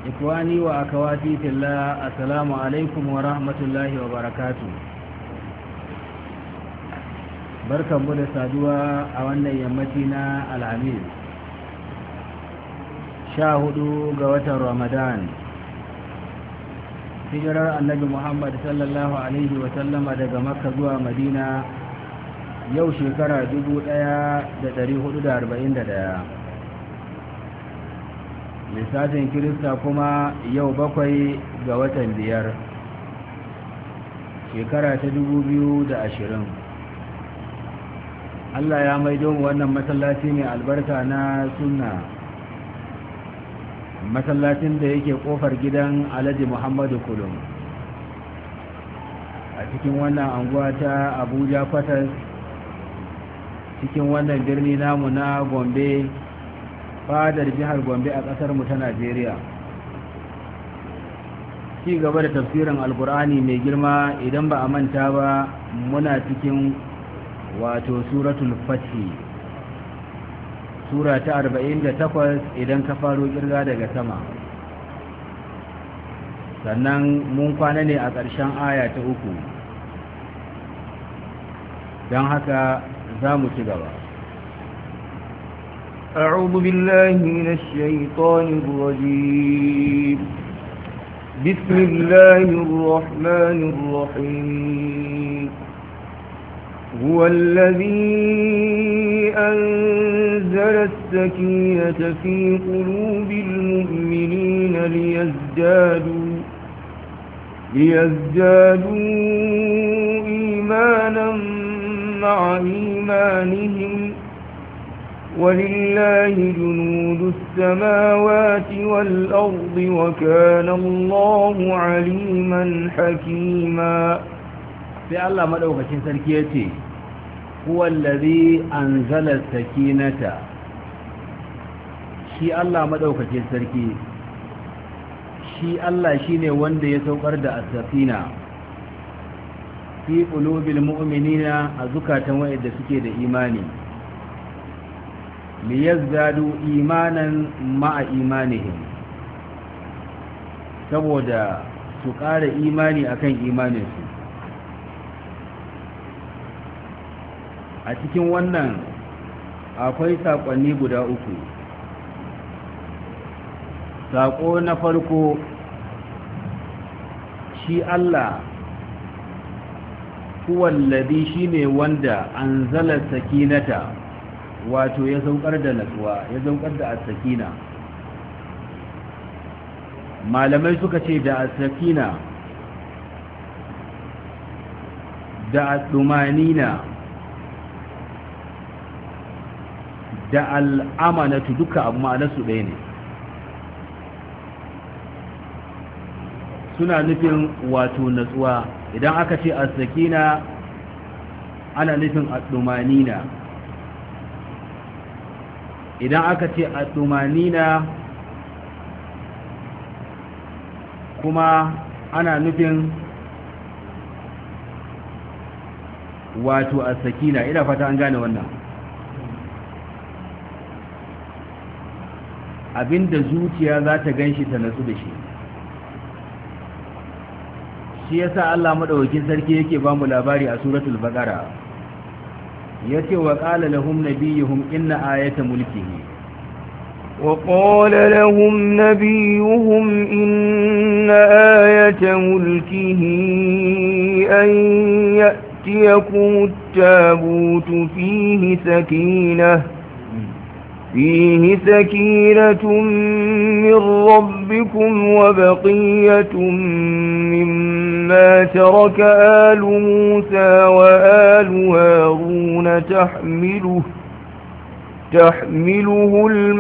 إخواني وأخواتي في الله السلام عليكم ورحمة الله وبركاته بركة مدى سادوة أولا يمتنا العميد شاهدوا قوة رمضان hijirar annabi Muhammad sallallahu alaihi wa sallama daga Makka zuwa Madina yau shekara 1441 lissafin Kirista kuma yau 7 ga watan 5 shekara ta 2020 Allah ya maido mu wannan masallaci mai albarka na sunna masallacin da yake kofar gidan Alhaji Muhammadu Kulum a cikin wannan anguwa ta Abuja Kwatas cikin wannan birni namu na Gombe fadar jihar Gombe a kasar mu ta Najeriya ci gaba da tafsirin Alkur'ani mai girma idan ba a manta ba muna cikin wato suratul Fath sura ta 48 idan ka faro kirga daga sama sannan mun kwana ne a ƙarshen aya ta 3 don haka za mu ci gaba أعوذ بالله من الشيطان الرجيم بسم الله الرحمن الرحيم هو الذي أنزل السكينة في قلوب المؤمنين ليزدادوا إيمانا مع إيمانهم ولله جنود السماوات والأرض وكان الله عليما حكيما في الله مدوكacin sarki yace huwa allazi anzala sakinata shi Allah madaukakin sarki shi Allah shine wanda ya saukar da as-sakina fi qulubil mu'minina a zukatan wayanda suke da imani liyazdadu imanan ma'a imanihim saboda su ƙara imani akan imaninsu a cikin wannan akwai saƙonni guda 3 saƙo na farko shi Allah huwallazi shine wanda anzala sakinata wato ya saukar da natsuwa ya saukar da as-sakina malamai suka ce da as-sakina da ad-dumanina da al'amanatu duka abu ma'anarsu ɗaya ne suna nufin wato natsuwa idan aka ce as-sakina ana nufin ad-dumanina idan aka ce ad-dumanina kuma ana nufin wato as-sakina ina fata an gane wannan abinda zuciya za ta ganshi ta natsu da shi shi yasa Allah madaukakin sarki yake ba mu labari a suratul baqara yace wa qala lahum nabiyuhum inna ayata mulkihi وقال لهم نبيهم إن آية ملكه أن يأتيكم التابوت فيه سكينة من ربكم وبقية مما ترك آل موسى وآل هارون تحمله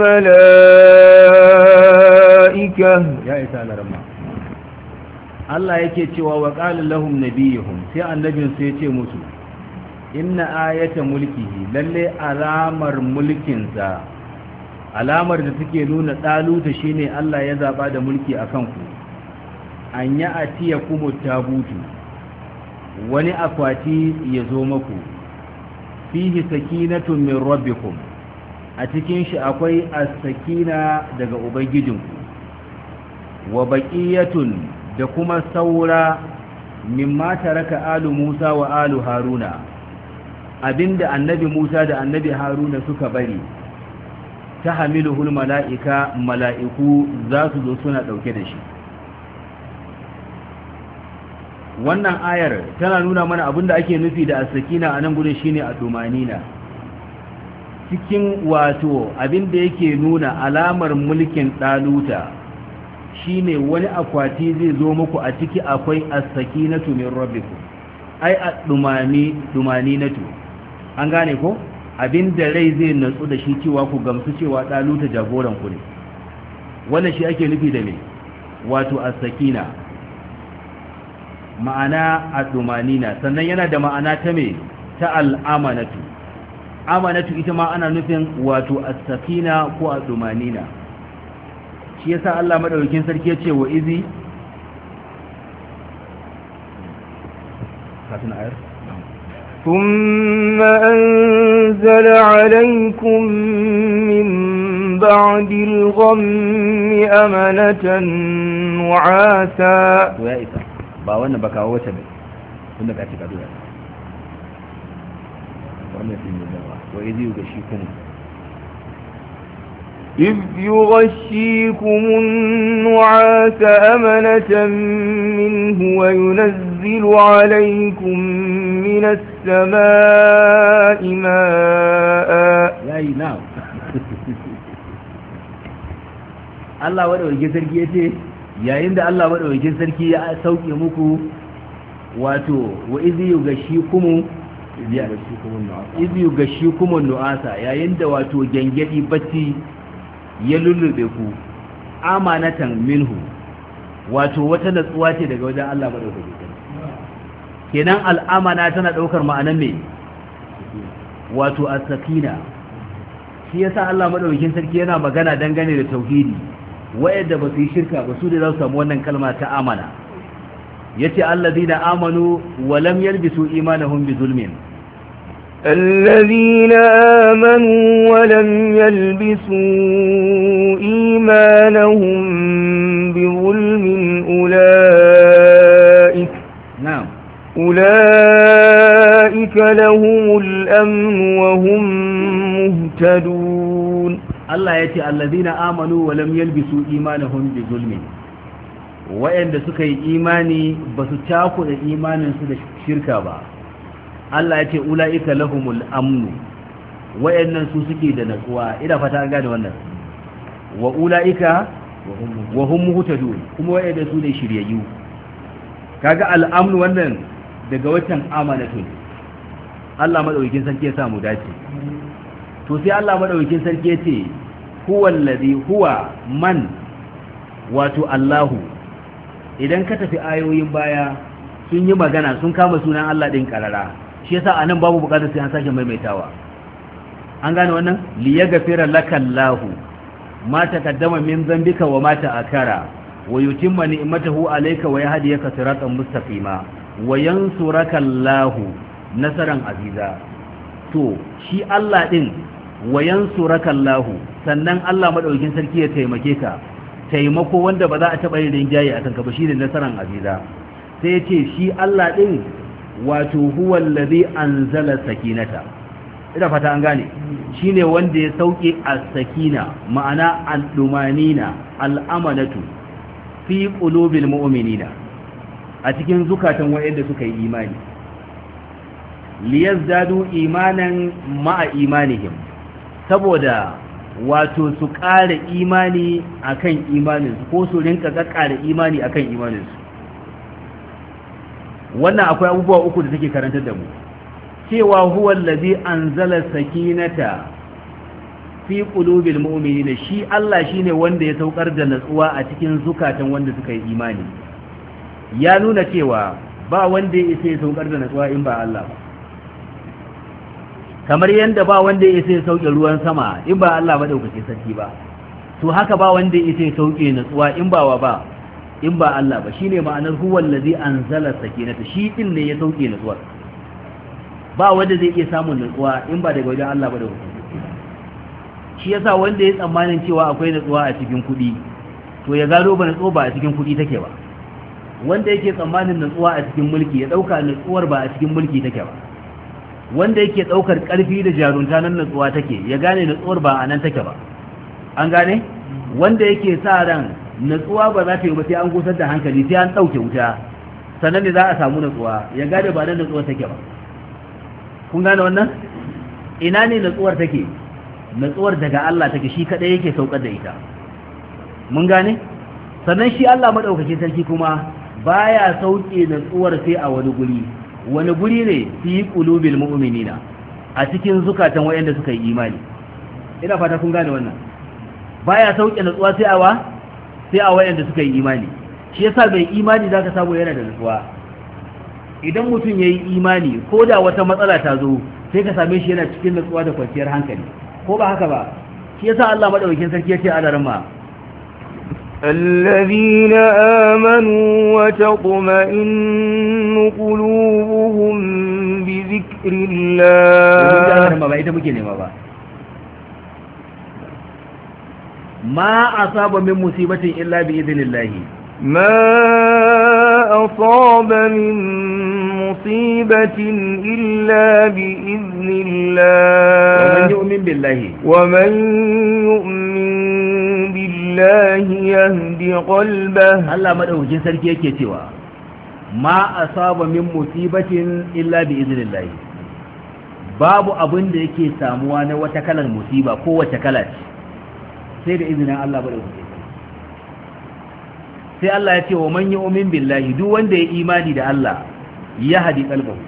الملائكة يا إسال رمى الله yake cewa wa qala lahum nabiyuhum sai annabin sai yace musu inna ayata mulkihi lalle alamar mulkinsa alamar da take nuna daluta shine Allah ya zaba da mulki akan ku an ya atiya kumu tabutu wani akwati ya zo maku fihi sakinatun min rabbikum a cikin shi akwai as-sakina daga ubangijinku wa baqiyatun da kuma saura mimma taraka alu Musa wa alu Haruna abinda annabi Musa da annabi Haruna suka bari ta hamiluhul mala'ika mala'iku za su zo suna ɗauke da shi. Wannan ayar tana nuna mana abinda ake nufi da as-sakina a nan gudun shine a dumanina cikin wato abinda yake nuna alamar mulkin ɗaluta shine wani akwati zai zo muku a ciki akwai as-sakinatu min rabbikum ai dumaninatu an gane ko abinda rai zai natsu da shi cewa ku gamsu cewa ɗaluta jagoran ku ne wannan shi ake nufi da me wato as-sakina ma'ana ad-dumanina sannan yana da ma'ana ta me ta al-amanatu amanatu ita ma ana nufin wato as-sakina ko ad-dumanina shi yasa Allah madaukakin sarki ya ce wa izi kafin ayar ثم أنزل عليكم من بعد الغم أمنة نعاسا ويا إسا باوانا بكا وشبه كنا كاتك أدوية وإذ يغشيكم إذ يغشيكم النعاس أمنة منه وينزل عليكم من السماء ماء نعم Allah wadawar sarki ya ce yayin da Allah wadawar sarki ya sauke muku wato wa izi yughashikumun nu'asa yayin da wato gengedi bacci ya lullube ku amanatan minhu wato wata natsuwa ce daga wajen Allah madaukakin sarki kenan al'amana tana daukar ma'anar me wato as-sakina shi yasa Allah madaukakin sarki yana magana dangane da tauhidi wayanda ba su yi shirka ba su da za su samu wannan kalma ta amana yace allazina amanu wa lam yalbisu imanahum bi zulmin الذين آمنوا ولم يلبسوا إيمانهم بظلم أولئك لهم الأمن وهم مهتدون الله يتي الذين آمنوا ولم يلبسوا إيمانهم بظلم وإن سكي إيماني بستاكوا إيمان سد شركا با Allah ya ce ula'ika lahumul amnu wayannan su suke da natsuwa ina fata an gane wannan wa ula'ika wa hum muhtadun kuma wayanda su ne shiryayyu kaga al'amnu wannan daga watan amanatun Allah madaukakin sarki ya samu dace to sai Allah madaukakin sarki ya ce huwallazi huwa man wato Allahu idan ka tafi ayoyin baya sun yi magana sun kama sunan Allah din karara shi yasa anan babu bukatar sai an sake maimaitawa an gane wannan li yaghfira lakallahu ma taqaddama min dhanbika wa ma ta'akkara wa yutimma ni'matahu alayka wa yahdiyaka siratan mustaqima wa yansuraka Allahu nasaran aziza to shi Allah din wa yansuraka Allahu sannan Allah madaukakin sarki ya taimake ka taimako wanda ba za a taba yin rinjaye akan ka ba shine nasaran aziza sai ya ce shi Allah din wato huwa allazi anzala sakinata ina fata an gane shine wanda ya sauke as-sakina ma'ana al-dumanina al-amanatu fi qulubil mu'minina a cikin zukatan wayanda suka yi imani liyazdadu imanan ma'a imanihim saboda wato su ƙara imani akan imaninsu ko su rinka ƙara imani akan imaninsu wannan akwai abubuwa uku da take karantar da mu cewa huwa allazi anzala sakinata fi qulubil mu'minina shi Allah shine wanda ya saukar da natsuwa a cikin zukatan wanda suka yi imani ya nuna cewa ba wanda ya isa ya saukar da natsuwa in ba Allah ba kamar yanda ba wanda ya isa ya sauke ruwan sama in ba Allah ba dauke sarki ba to haka ba wanda ya isa ya sauke natsuwa in ba wa ba in ba Allah ba shine ma'anar huwal ladzi anzala sakinata shi din ne ya sauke nutsuwa ba wanda zai iya samun nutsuwa in ba daga wajen Allah ba da hukunci shi yasa wanda ya tsammanin cewa akwai nutsuwa a cikin kudi to ya gano ba natsuwa ba a cikin kuɗi take ba. Wanda yake tsammanin natsuwa a cikin mulki ya ɗauka natsuwar ba a cikin mulki take ba. Wanda yake ɗaukar ƙarfi da jarunta nan natsuwa take ya gane natsuwar ba a nan take ba. An gane? Wanda yake sa ran natsuwa ba za ta yi ba sai an gusar da hankali sai an ɗauke wuta sannan ne za a samu natsuwa ya gane ba nan natsuwar take ba. Kun gane wannan? Ina ne natsuwar take? Natsuwar daga Allah take, shi kadai yake saukar da ita. Mun gane? Sannan shi Allah madaukakin sarki kuma baya sauke natsuwar sai a wani guri ne fi qulubil mu'minina, a cikin zukatan wayanda suka yi imani. Ina fata kun gane wannan. Baya sauke natsuwa sai a wayanda suka yi imani. Shi yasa bai imani zaka samu yana da natsuwa. Idan mutum yayi imani ko da wata matsala ta zo sai ka same shi yana cikin natsuwa da kwanciyar hankali, ko ba haka ba? Shi yasa Allah madaukakin sarki yace a daren ma الذين آمنوا وتطمئن قلوبهم بذكر الله ما أصاب من مصيبة إلا بإذن الله ما أصاب من مصيبة إلا بإذن الله ومن يؤمن بالله يهدي قلبه. الله مدوكين sarki yake cewa ma asaba min musibatin illa bi idnillah, babu abin da yake samuwa na wata kalar musiba ko wace kala ce sai da izinin Allah madaukakin. Sai Allah ya ce wa man yu'min billahi, duk wanda ya imani da Allah ya hadi qalbahu,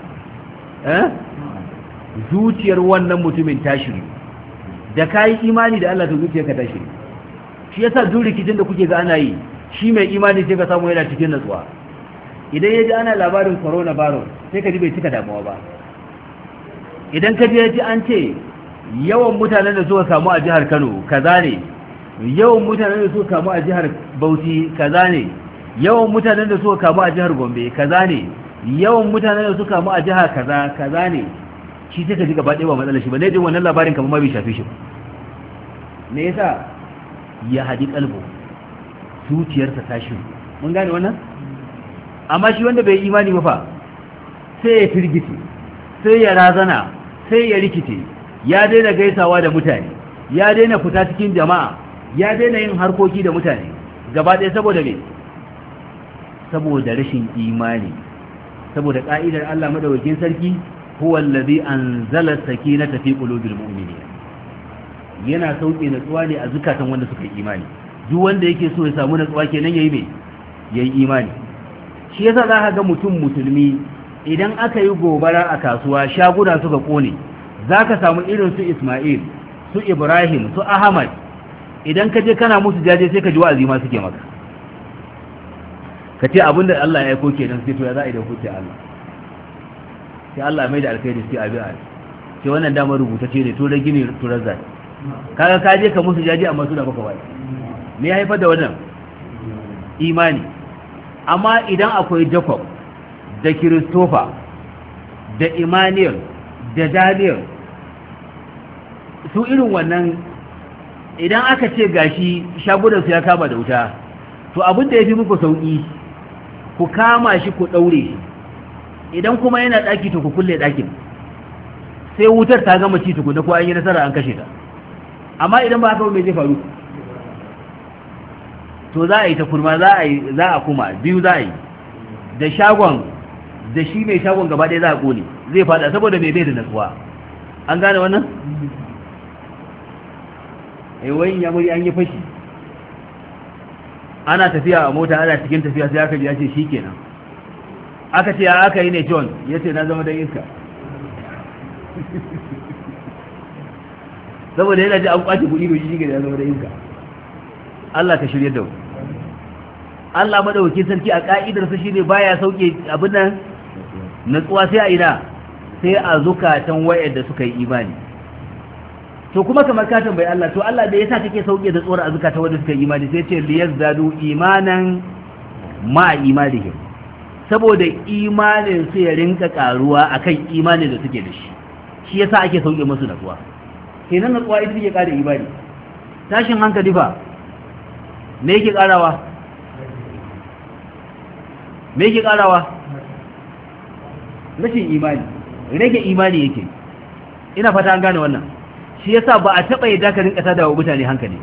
zuciyar wannan mutumin ta shiri. Da kai imani da Allah to zuciyarka ta shiri. Shi yasa duk rikicin da kuke ga ana yi, shi mai imani sai ka samu yana cikin natsuwa. Idan ya ji ana labarin coronavirus sai ka ji bai cika damuwa ba. Idan ka ji an ce yawan mutanen da suka kamu a jihar Kano kaza ne, yawan mutanen da suka kamu a jihar Bauchi kaza ne, yawan mutanen da suka kamu a jihar Gombe kaza ne, yawan mutanen da suka kamu a jihar kaza ne, shi sai ka ji gaba ɗaya ba matsalar shi ba, ne jin wannan labarin kamar ma bai shafe shi ba. Me yasa? Ya hadi kalbo, zuciyarsa ta shi. Mun gane wannan? Amma shi wanda bai imani ba fa sai ya firgice, sai ya razana, sai ya rikice, ya daina gaisawa da mutane, ya daina fita cikin jama'a, ya daina yin harkoki da mutane gaba ɗaya. Saboda me? Saboda rashin imani. Saboda ka'idar Allah madaukakin sarki, huwa allazi anzala sakinata fi qulubil mu'minin, yana sauke natsuwa ne a zukatan wanda suka yi imani. Duk wanda yake so ya samu natsuwa kenan yayi me? Yayi imani. Shi yasa za ka ga mutum musulmi idan aka yi gobara a kasuwa, shaguna suka kone, za ka samu irin su Ismail, su Ibrahim, su Ahmad, idan ka je kana musu jaje sai ka ji wa'azi ma suke maka. Ka ce abinda Allah ya aiko kenan, sai to ya za a yi da hukunci Allah. Sai Allah mai da alkhairi sai abi a sai wannan damar rubuta ce ne to da gini turar zai. Kaga ka je ka musu jaje amma suna baka wai. Me ya haifar da wannan? Imani. Amma idan akwai Jacob da Christopher da Emmanuel da Daniel, su irin wannan idan aka ce gashi shagunansu ya kama da wuta, to abin da ya fi muku sauƙi ku kama shi ku ɗaure shi. Idan kuma yana ɗaki to ku kulle ɗakin sai wutar ta gama ci tukuna ko an yi nasara an kashe ta. Amma idan ba haka ba mai zai faru? To za a yi ta kurma, za a kuma biyu za a yi da shagon da shi mai shagon gaba ɗaya za a ƙone, zai fada saboda mai bai da natsuwa. An gane wannan? Wani ya muri an yi fashi, ana tafiya a mota, ana cikin tafiya sai aka ji ya ce shi kenan. Aka ce ya aka yi ne John, ya ce na zama dan iska. Saboda yana ji an kwace kuɗi bai shi ya zama dan iska. Allah ka shirya da mu. Allah madaukakin sarki a ka'idarsa shine baya sauke abin nan natsuwa sai a ina, sai a zukatan wayanda suka yi imani. To kuma kamar ka tambayi Allah, to Allah da yasa kake sauke da tsora a zukatan wanda suka yi imani? Sai ce liyazdadu imanan ma imanihim, saboda imanin su ya rinka karuwa akan imanin da suke da shi. Shi yasa ake sauke musu natsuwa. Kenan natsuwa ita take kare imani. Tashin hankali fa me yake karawa rashin imani, rage imani yake. Ina fata an gane wannan. Shi yasa ba a taba yadda ka rinka tada wa mutane hankali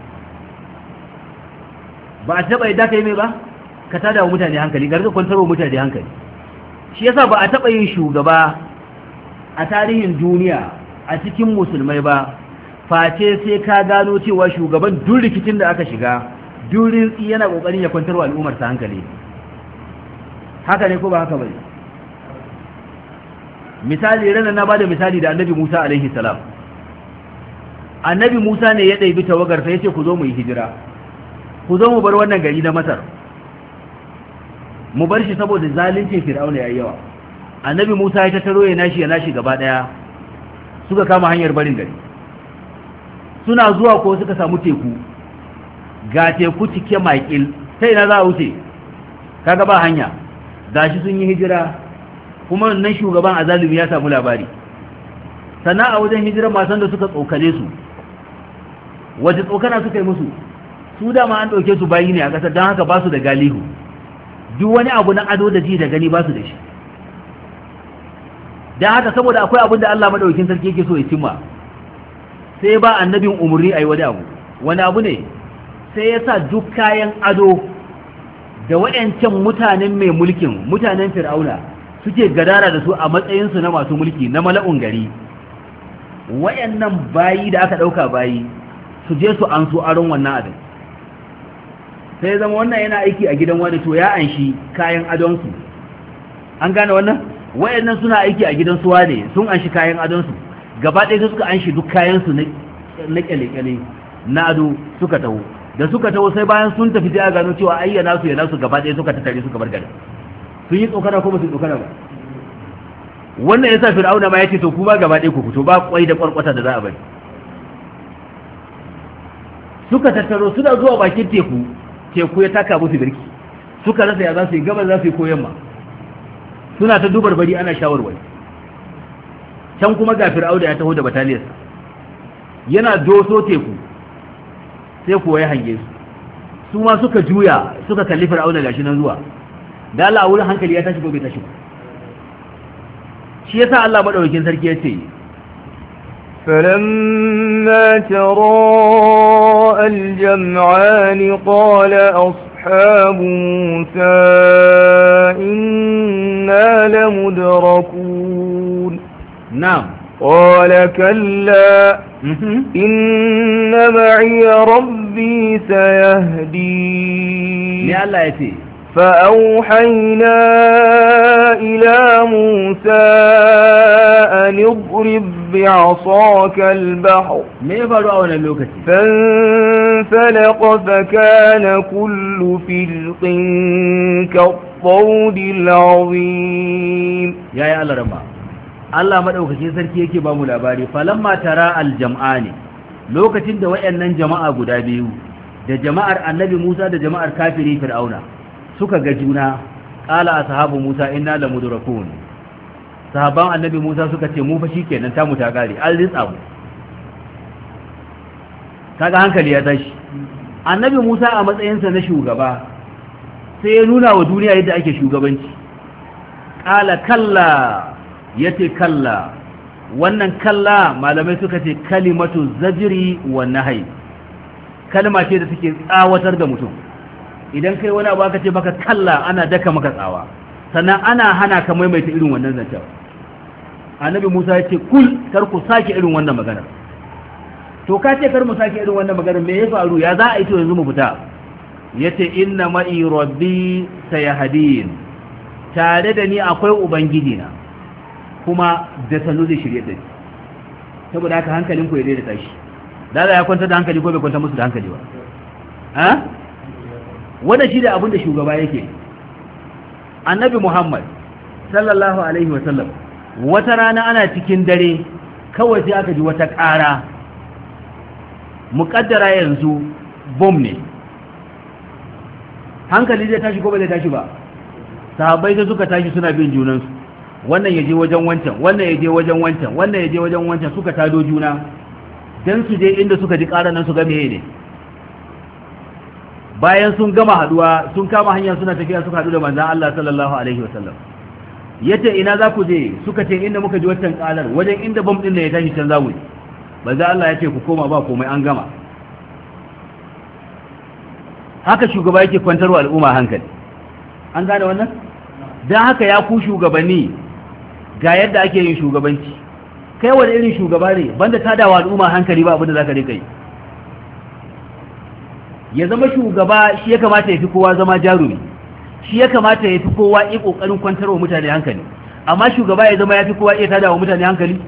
ba a taba yadda ka yi mai ba ka tada wa mutane hankali, ga rika kwantar wa mutane hankali. Shi yasa ba a taba yin shugaba a tarihin duniya a cikin musulmai ba face sai ka gano cewa shugaban duk rikicin da aka shiga durin yana kokarin ya kwantar wa al'ummar ta hankali. Haka ne ko ba haka bane? Misali ranar na bada misali da annabi Musa alaihi salam. Annabi Musa ne ya ɗaibi tawagarsa ya ce ku zo mu yi hijira, ku zo mu bar wannan gari na Masar, mu bar shi saboda zalincin Fir'auna yayi yawa. Annabi Musa ya tattaro ya nashi gaba ɗaya, suka kama hanyar barin gari. Suna zuwa ko suka samu teku, ga teku cike maƙil, sai na za a wuce, kaga ba hanya, gashi sun yi hijira, kuma nan shugaban azalimi ya samu labari. Sannan a wajen hijira masan da suka tsokane su, wace tsokana suka yi musu, su dama an ɗauke su bayi ne a ƙasar, don haka ba su da galihu, duk wani abu na ado da ji da gani ba su da shi. Don haka saboda akwai abin da Allah maɗaukin sarki yake so ya cimma, sai ba annabin umarni a yi wani abu ne, sai ya sa duk kayan ado da waɗancan mutanen mai mulkin, mutanen Fir'auna suke gadara da su a matsayinsu na masu mulki na mala'un gari, wayannan bayi da aka ɗauka bayi su je su an su aron wannan abin. Sai zama wannan yana aiki a gidan wani, to ya anshi kayan adonsu. An gane wannan? Wayannan suna aiki a gidan suwa ne, sun anshi kayan adonsu, gaba ɗaya suka anshi duk kayansu na kyale-kyale na ado suka taho. Da suka taho sai bayan sun tafi sai a gano cewa ayyana su yana su gaba ɗaya suka tattare suka bar gari. Sun yi tsokana ko ba su tsokana ba? Wannan yasa Fir'auna ma yace to kuma gaba ɗaya ku fito, ba kwai da kwarkwata da za a bari. Suka tattaro suna zuwa bakin teku, teku ya taka musu birki, suka rasa ya za su yi, gaba za su yi ko yamma, suna ta dubar bari ana shawarwari. Can kuma ga Fir'auna ya taho da bataliyarsa, yana doso teku, sai kuwa ya hange su ma suka juya suka kalli Fir'auna gashi nan zuwa. Da Allah a wurin hankali ya tashi ko bai tashi ba? Shi yasa Allah madaukakin sarki ya ce فلما تراءى الجمعان قال أصحاب موسى إنا لمدركون. نعم. قال كلا إن معي ربي سيهدين. يا الله يتي. فأوحينا إلى موسى أن اضرب بعصاك البحر فانفلق فكان كل فرق كالطود العظيم. يا الله رما Allah madaukakin sarki yake ba mu labari, falamma tara aljam'ani, lokacin da wayannan jama'a guda biyu da jama'ar annabi Musa da jama'ar kafiri Fir'auna suka ga juna, qala ashabu Musa inna lamudrakun. Sahaban annabi Musa suka ce mu fa shikenan ta mu ta gare, an ritsa mu. Kaga hankali ya tashi. Annabi Musa a matsayinsa na shugaba sai ya nuna wa duniya yadda ake shugabanci. Qala kalla, yace kalla. Wannan kalla malamai suka ce kalimatu zajri wa nahyi, kalma ce da take tsawatar da mutum. Idan kai wani abu aka ce baka kalla, ana daka maka tsawa, sannan ana hana ka maimaita irin wannan zancen. Annabi Musa ya ce kul, kar ku sake irin wannan magana. To ka ce kar mu sake irin wannan magana, me ya faru? Ya za a yi to yanzu mu fita? Yace inna ma'i rabbi sayahdin, tare da ni akwai ubangiji na, kuma da sanu zai shirye da ni. Saboda haka hankalin ku ya daidai tashi. Da ya kwanta da hankali ko bai kwanta musu da hankali ba? Ha? Wanda shi da abin da shugaba yake. Annabi Muhammad sallallahu alaihi wa sallam, wata rana ana cikin dare kawai sai aka ji wata ƙara, muƙaddara yanzu bom ne. Hankali zai tashi ko bai zai tashi ba? Sahabbai da suka tashi suna bin junansu, wannan ya je wajen wancan, wannan ya je wajen wancan, wannan ya je wajen wancan, suka tado juna dan su je inda suka ji ƙarar nan su ga meye ne. bayan sun gama haduwa sun kama hanya suna tafiya suka hadu da manzon Allah sallallahu alaihi wasallam yace ina za ku je suka ce inda muka ji wancan kalar wajen inda bom din da ya tashi can zamu manzon Allah yace ku koma ba komai an gama haka shugaba yake kwantarwa al'umma hankali an gane wannan dan haka ya ku shugabanni ga yadda ake yin shugabanci kai wani irin shugaba ne banda tadawa al'umma hankali ba abin da zaka rika yi ya zama shugaba shi ya kamata ya fi kowa zama jarumi shi ya kamata ya fi kowa yi kokarin kwantar wa mutane hankali amma shugaba ya zama ya fi kowa iya tada wa mutane hankali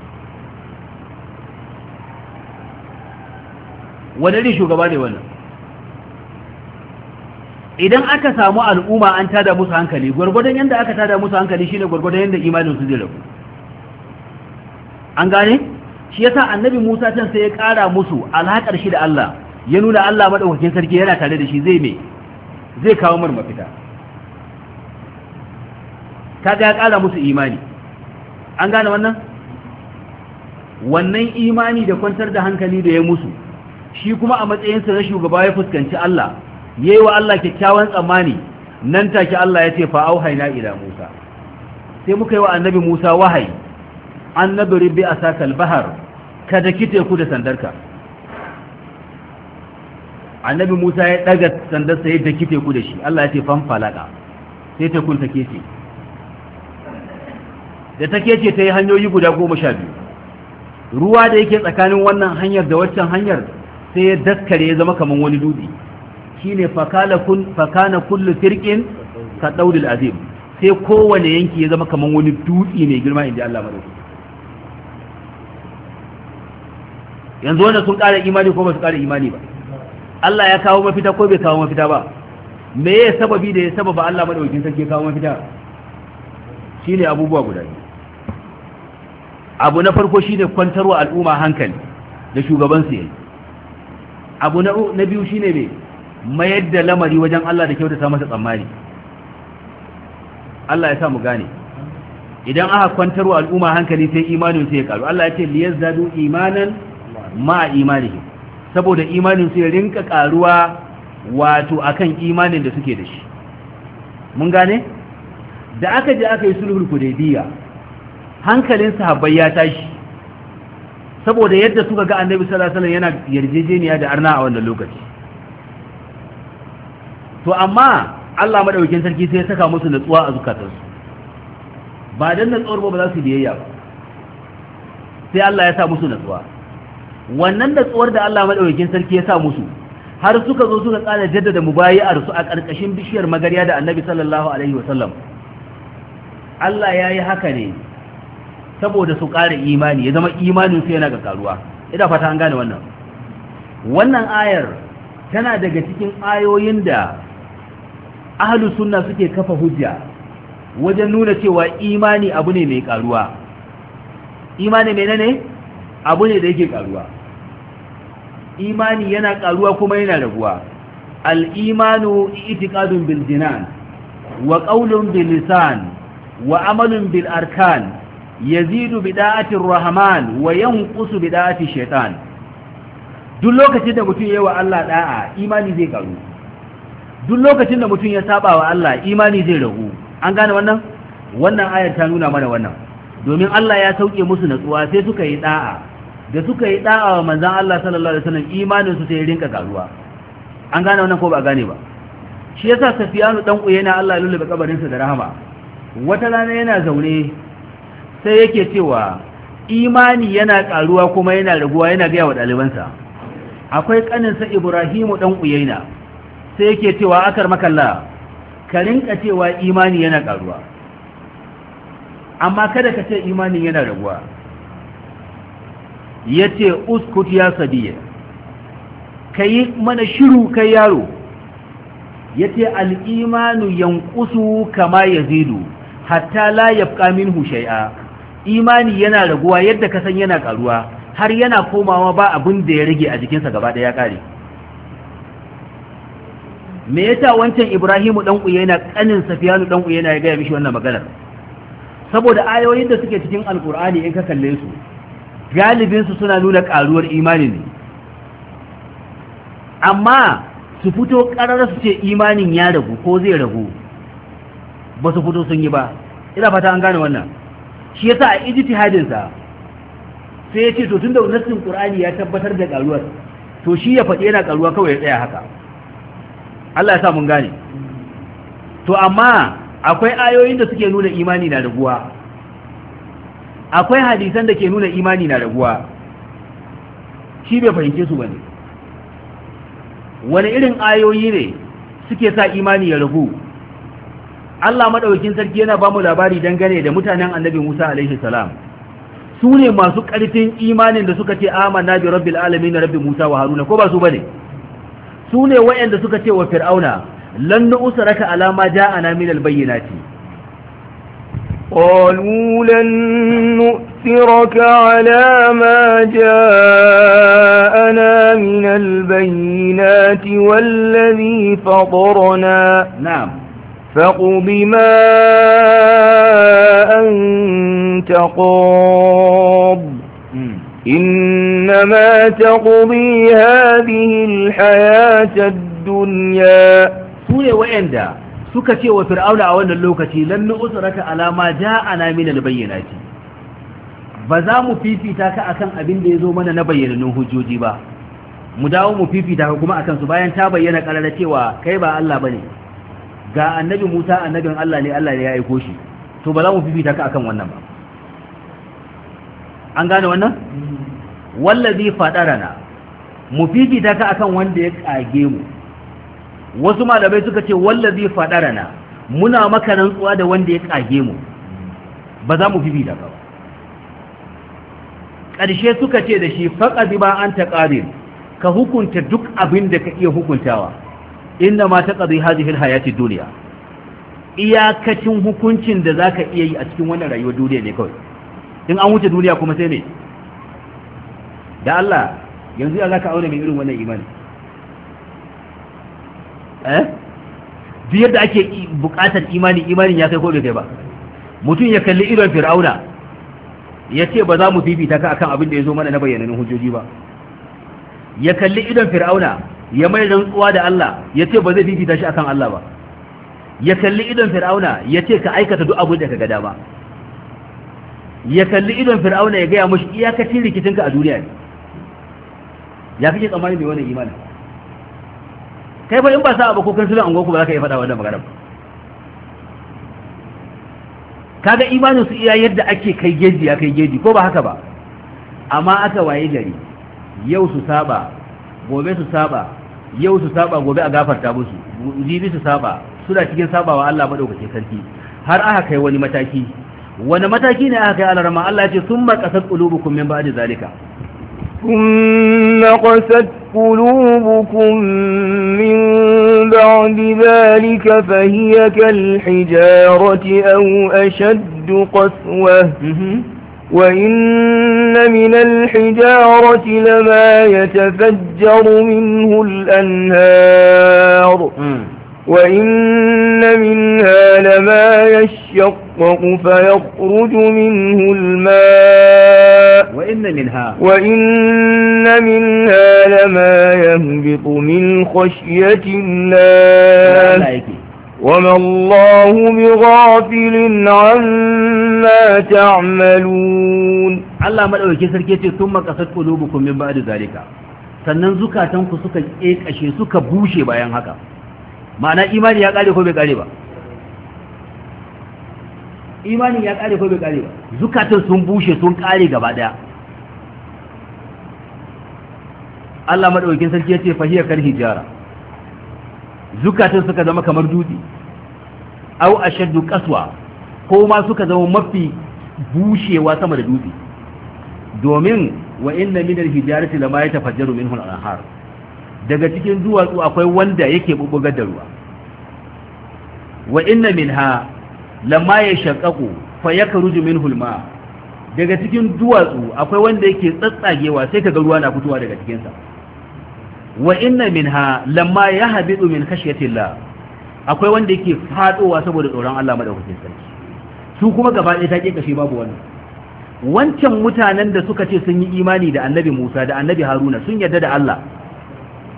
wani irin shugaba ne wannan idan aka samu al'umma an tada musu hankali gwargwadon yadda aka tada musu hankali shine gwargwadon yadda imanin su zai rabu an gane shi yasa annabi Musa can sai ya kara musu alhaƙar shi da Allah ya nuna Allah madaukakin sarki yana tare da shi zai kawo mar mafita kaga ya kara musu imani an gane wannan imani da kwantar da hankali da ya musu shi kuma a matsayinsa na shugaba ya fuskanci Allah yayi wa Allah kyakkyawan tsammani nan take Allah ya ce fa auhayna ila Musa sai muka yi wa annabi Musa wahayi annabi rabbi asakal bahar kada kite ku da sandarka annabi Musa ya daga sandarsa yadda kite ku da shi Allah ya ce fan falaka sai ta kun take ce da take ce ta yi hanyoyi guda 12 ruwa da yake tsakanin wannan hanyar da waccan hanyar sai ya daskare ya zama kaman wani dutse shine fakana kullu firqin ka daudil azim sai kowane yanki ya zama kaman wani dutse mai girma inda Allah madauki yanzu wanda sun ƙara imani ko ba su ƙara imani ba Allah ya kawo mafita ko bai kawo mafita ba me ya sababi da ya sababa Allah madaukakin sarki ya kawo mafita shine abubuwa guda biyu abu na farko shine kwantarwa al'umma hankali da shugaban su yayi abu na biyu shine me mayar da lamari wajen Allah da kyautata masa tsammani Allah ya sa mu gane idan aka kwantarwa al'umma hankali sai imanin sai ya karu Allah ya ce liyazdadu imanan ma imanihim saboda imanin su ya rinka karuwa wato akan imanin da suke da shi mun gane da aka je aka yi sulhul hudaybiya hankalin sahabbai ya tashi saboda yadda suka ga annabi sallallahu alaihi wasallam yana yarjejeniya da arna a wannan lokaci to amma Allah madaukakin sarki sai ya saka musu natsuwa a zukatansu ba dan natsuwar ba za su biyayya ba sai Allah ya sa musu natsuwa wannan natsuwar da Allah madaukakin sarki ya sa musu har suka zo suka tsara jaddada mubayi'ar su a ƙarƙashin bishiyar magariya da annabi sallallahu alaihi wasallam Allah ya yi haka ne saboda su ƙara imani ya zama imanin su yana ga karuwa ina fata an gane wannan ayar tana daga cikin ayoyin da ahlus sunna suke kafa hujja wajen nuna cewa imani abu ne mai karuwa imani menene abu ne da yake karuwa imani yana karuwa kuma yana raguwa al-imanu i'tiqadun bil jinan wa qawlun bil lisan wa amalun bil arkan yazidu bi da'atir rahman wa yanqusu bi da'ati shaytan duk lokacin da mutum yayi wa Allah da'a imani zai karu duk lokacin da mutum ya saba wa Allah imani zai ragu an gane wannan ayar ta nuna mana wannan domin Allah ya sauke musu natsuwa sai suka yi da'a da suka yi da'a wa manzon Allah sallallahu alaihi wasallam imanin su sai rinka karuwa an gane wannan ko ba gane ba shi yasa Safiyanu dan Uyayna Allah ya lullube kabarin sa da rahama wata rana yana zaune sai yake cewa imani yana karuwa kuma yana raguwa yana ga wa dalibansa akwai kaninsa Ibrahimu dan Uyayna sai yake cewa akar makalla ka rinka cewa imani yana karuwa amma kada ka ce imanin yana raguwa yace uskut ya sadiya kai mana shiru kai yaro yace al-imanu yanqusu kama yazidu hatta la yabqa minhu shay'a imani yana raguwa yadda ka san yana karuwa har yana komawa ba abin da ya rage a jikinsa gaba ɗaya ya kare me yasa wancan Ibrahimu dan Uyayna kanin Safiyanu dan Uyayna ya ga mishi wannan maganar saboda ayoyin da suke cikin alkur'ani in ka kalle su galibin su suna nuna karuwar imani ne amma su fito ƙarar su ce imanin ya ragu ko zai ragu ba su fito sun yi ba. Ina fata an gane wannan. Shi yasa a ijtihadin sa sai ya ce to tunda nassin Qur'ani ya tabbatar da karuwar to shi ya faɗi yana karuwa kawai ya tsaya haka. Allah ya sa mun gane. To amma akwai ayoyin da suke nuna imani na raguwa, akwai hadisan da ke nuna imani na raguwa, shi bai fahimce su bane. Wani irin ayoyi ne suke sa imani ya ragu? Allah madaukakin sarki yana ba mu labari dangane da mutanen Annabi Musa alaihi salam. Su ne masu ƙarfin imanin da suka ce amanna bi rabbil alamin rabbi Musa wa Haruna, ko ba su bane? Su ne wayanda suka ce wa Fir'auna lan nu'saraka ala ma ja'ana min al-bayyinati. قالوا لن نؤثرك على ما جاءنا من البينات والذي فطرنا نعم فاقض ما أنت قاض إنما تقضي هذه الحياة الدنيا. سورة وإندا suka ce wa fir'auna a wannan lokaci lan nu'saraka ala ma ja'ana min al-bayyinati, ba za mu fifita ka akan abin da yazo mana na bayyanannun hujjoji ba, mu dawo mu fifita ka kuma akan su bayan ta bayyana karara cewa kai ba Allah bane, ga annabi Musa annabin Allah ne, Allah ne ya aiko shi, to ba za mu fifita ka akan wannan ba. An gane wannan? Wallazi fadarana, mu fifita ka akan wanda ya kage mu. Wasu malamai suka ce wallazi fadarana, muna maka rantsuwa da wanda ya kage mu, ba za mu fifita ka ba. Ƙarshe suka ce da shi faqad ba anta qadir, ka hukunta duk abin da ka iya hukuntawa, inna ma taqdi hadhihi alhayati dunya, iyakacin hukuncin da zaka iya yi a cikin wannan rayuwar duniya ne kawai. In an wuce duniya kuma sai ne da Allah. Yanzu ya zaka aure mai irin wannan imani? Duk yadda ake bukatar imanin ya kai ko bai kai ba. Mutum ya kalli idon fir'auna ya ce ba za mu fifita ka akan abin da ya zo mana na bayyanannun hujjoji ba, ya kalli idon fir'auna ya mai rantsuwa da Allah ya ce ba zai fifita shi akan Allah ba, ya kalli idon fir'auna ya ce ka aikata duk abin da ka ga dama, ya kalli idon fir'auna ya gaya mashi iyakacin rikicinka a duniya ne. Ya kake tsammani mai wannan imanin? Kai fa in ba sa abu ko kansulan angon ku ba za ka iya faɗa wannan magana ba. Kaga imanin su iya yadda ake kai geji ya kai geji, ko ba haka ba? Amma aka waye gari yau su saba, gobe su saba, yau su saba, gobe a gafarta musu, jibi su saba, suna cikin sabawa Allah madaukake sarki, har aka kai wani mataki. Wani mataki ne aka kai alarma? Allah ya ce summa qasat qulubukum min ba'di zalika, ثم قست قلوبكم من بعد ذلك فهي كالحجارة أو أشد قسوة وإن من الحجارة لما يتفجر منه الأنهار وإن منها لما يشقق فيخرج منه الماء وإن منها لما يهبط من خشية الله وما الله بغافل عما تعملون. الله مدauki sarki yace thumma qasat qulubukum min ba'di zalika, sannan zukatanku suka kekashe suka bushe bayan haka. Ma'ana imani ya kare ko bai kare ba? Imani ya kare ko bai kare ba? Zukatan sun bushe sun kare gaba daya. Allah madaukakin sarki yace fahiya kal hijara, zukatan suka zama kamar dutse, aw ashaddu qaswa, ko ma suka zama mafi bushewa sama da dutse. Domin wa inna min al-hijarati lama yatafajjaru minhu al-anhar, daga cikin duwatsu akwai wanda yake bubbugar da ruwa. Wa inna minha lamma yashaqqaqu fa yakruju minhu al-ma, daga cikin duwatsu akwai wanda yake tsatsagewa sai kaga ruwa na fitowa daga cikin sa. Wa inna minha lamma yahbitu min khashyatillah, akwai wanda yake fadowa saboda tsoron Allah madaukakin sarki. Su kuma gaba ɗaya ta kashe babu wannan. Wancan mutanen da suka ce sun yi imani da Annabi Musa da Annabi Haruna sun yarda da Allah,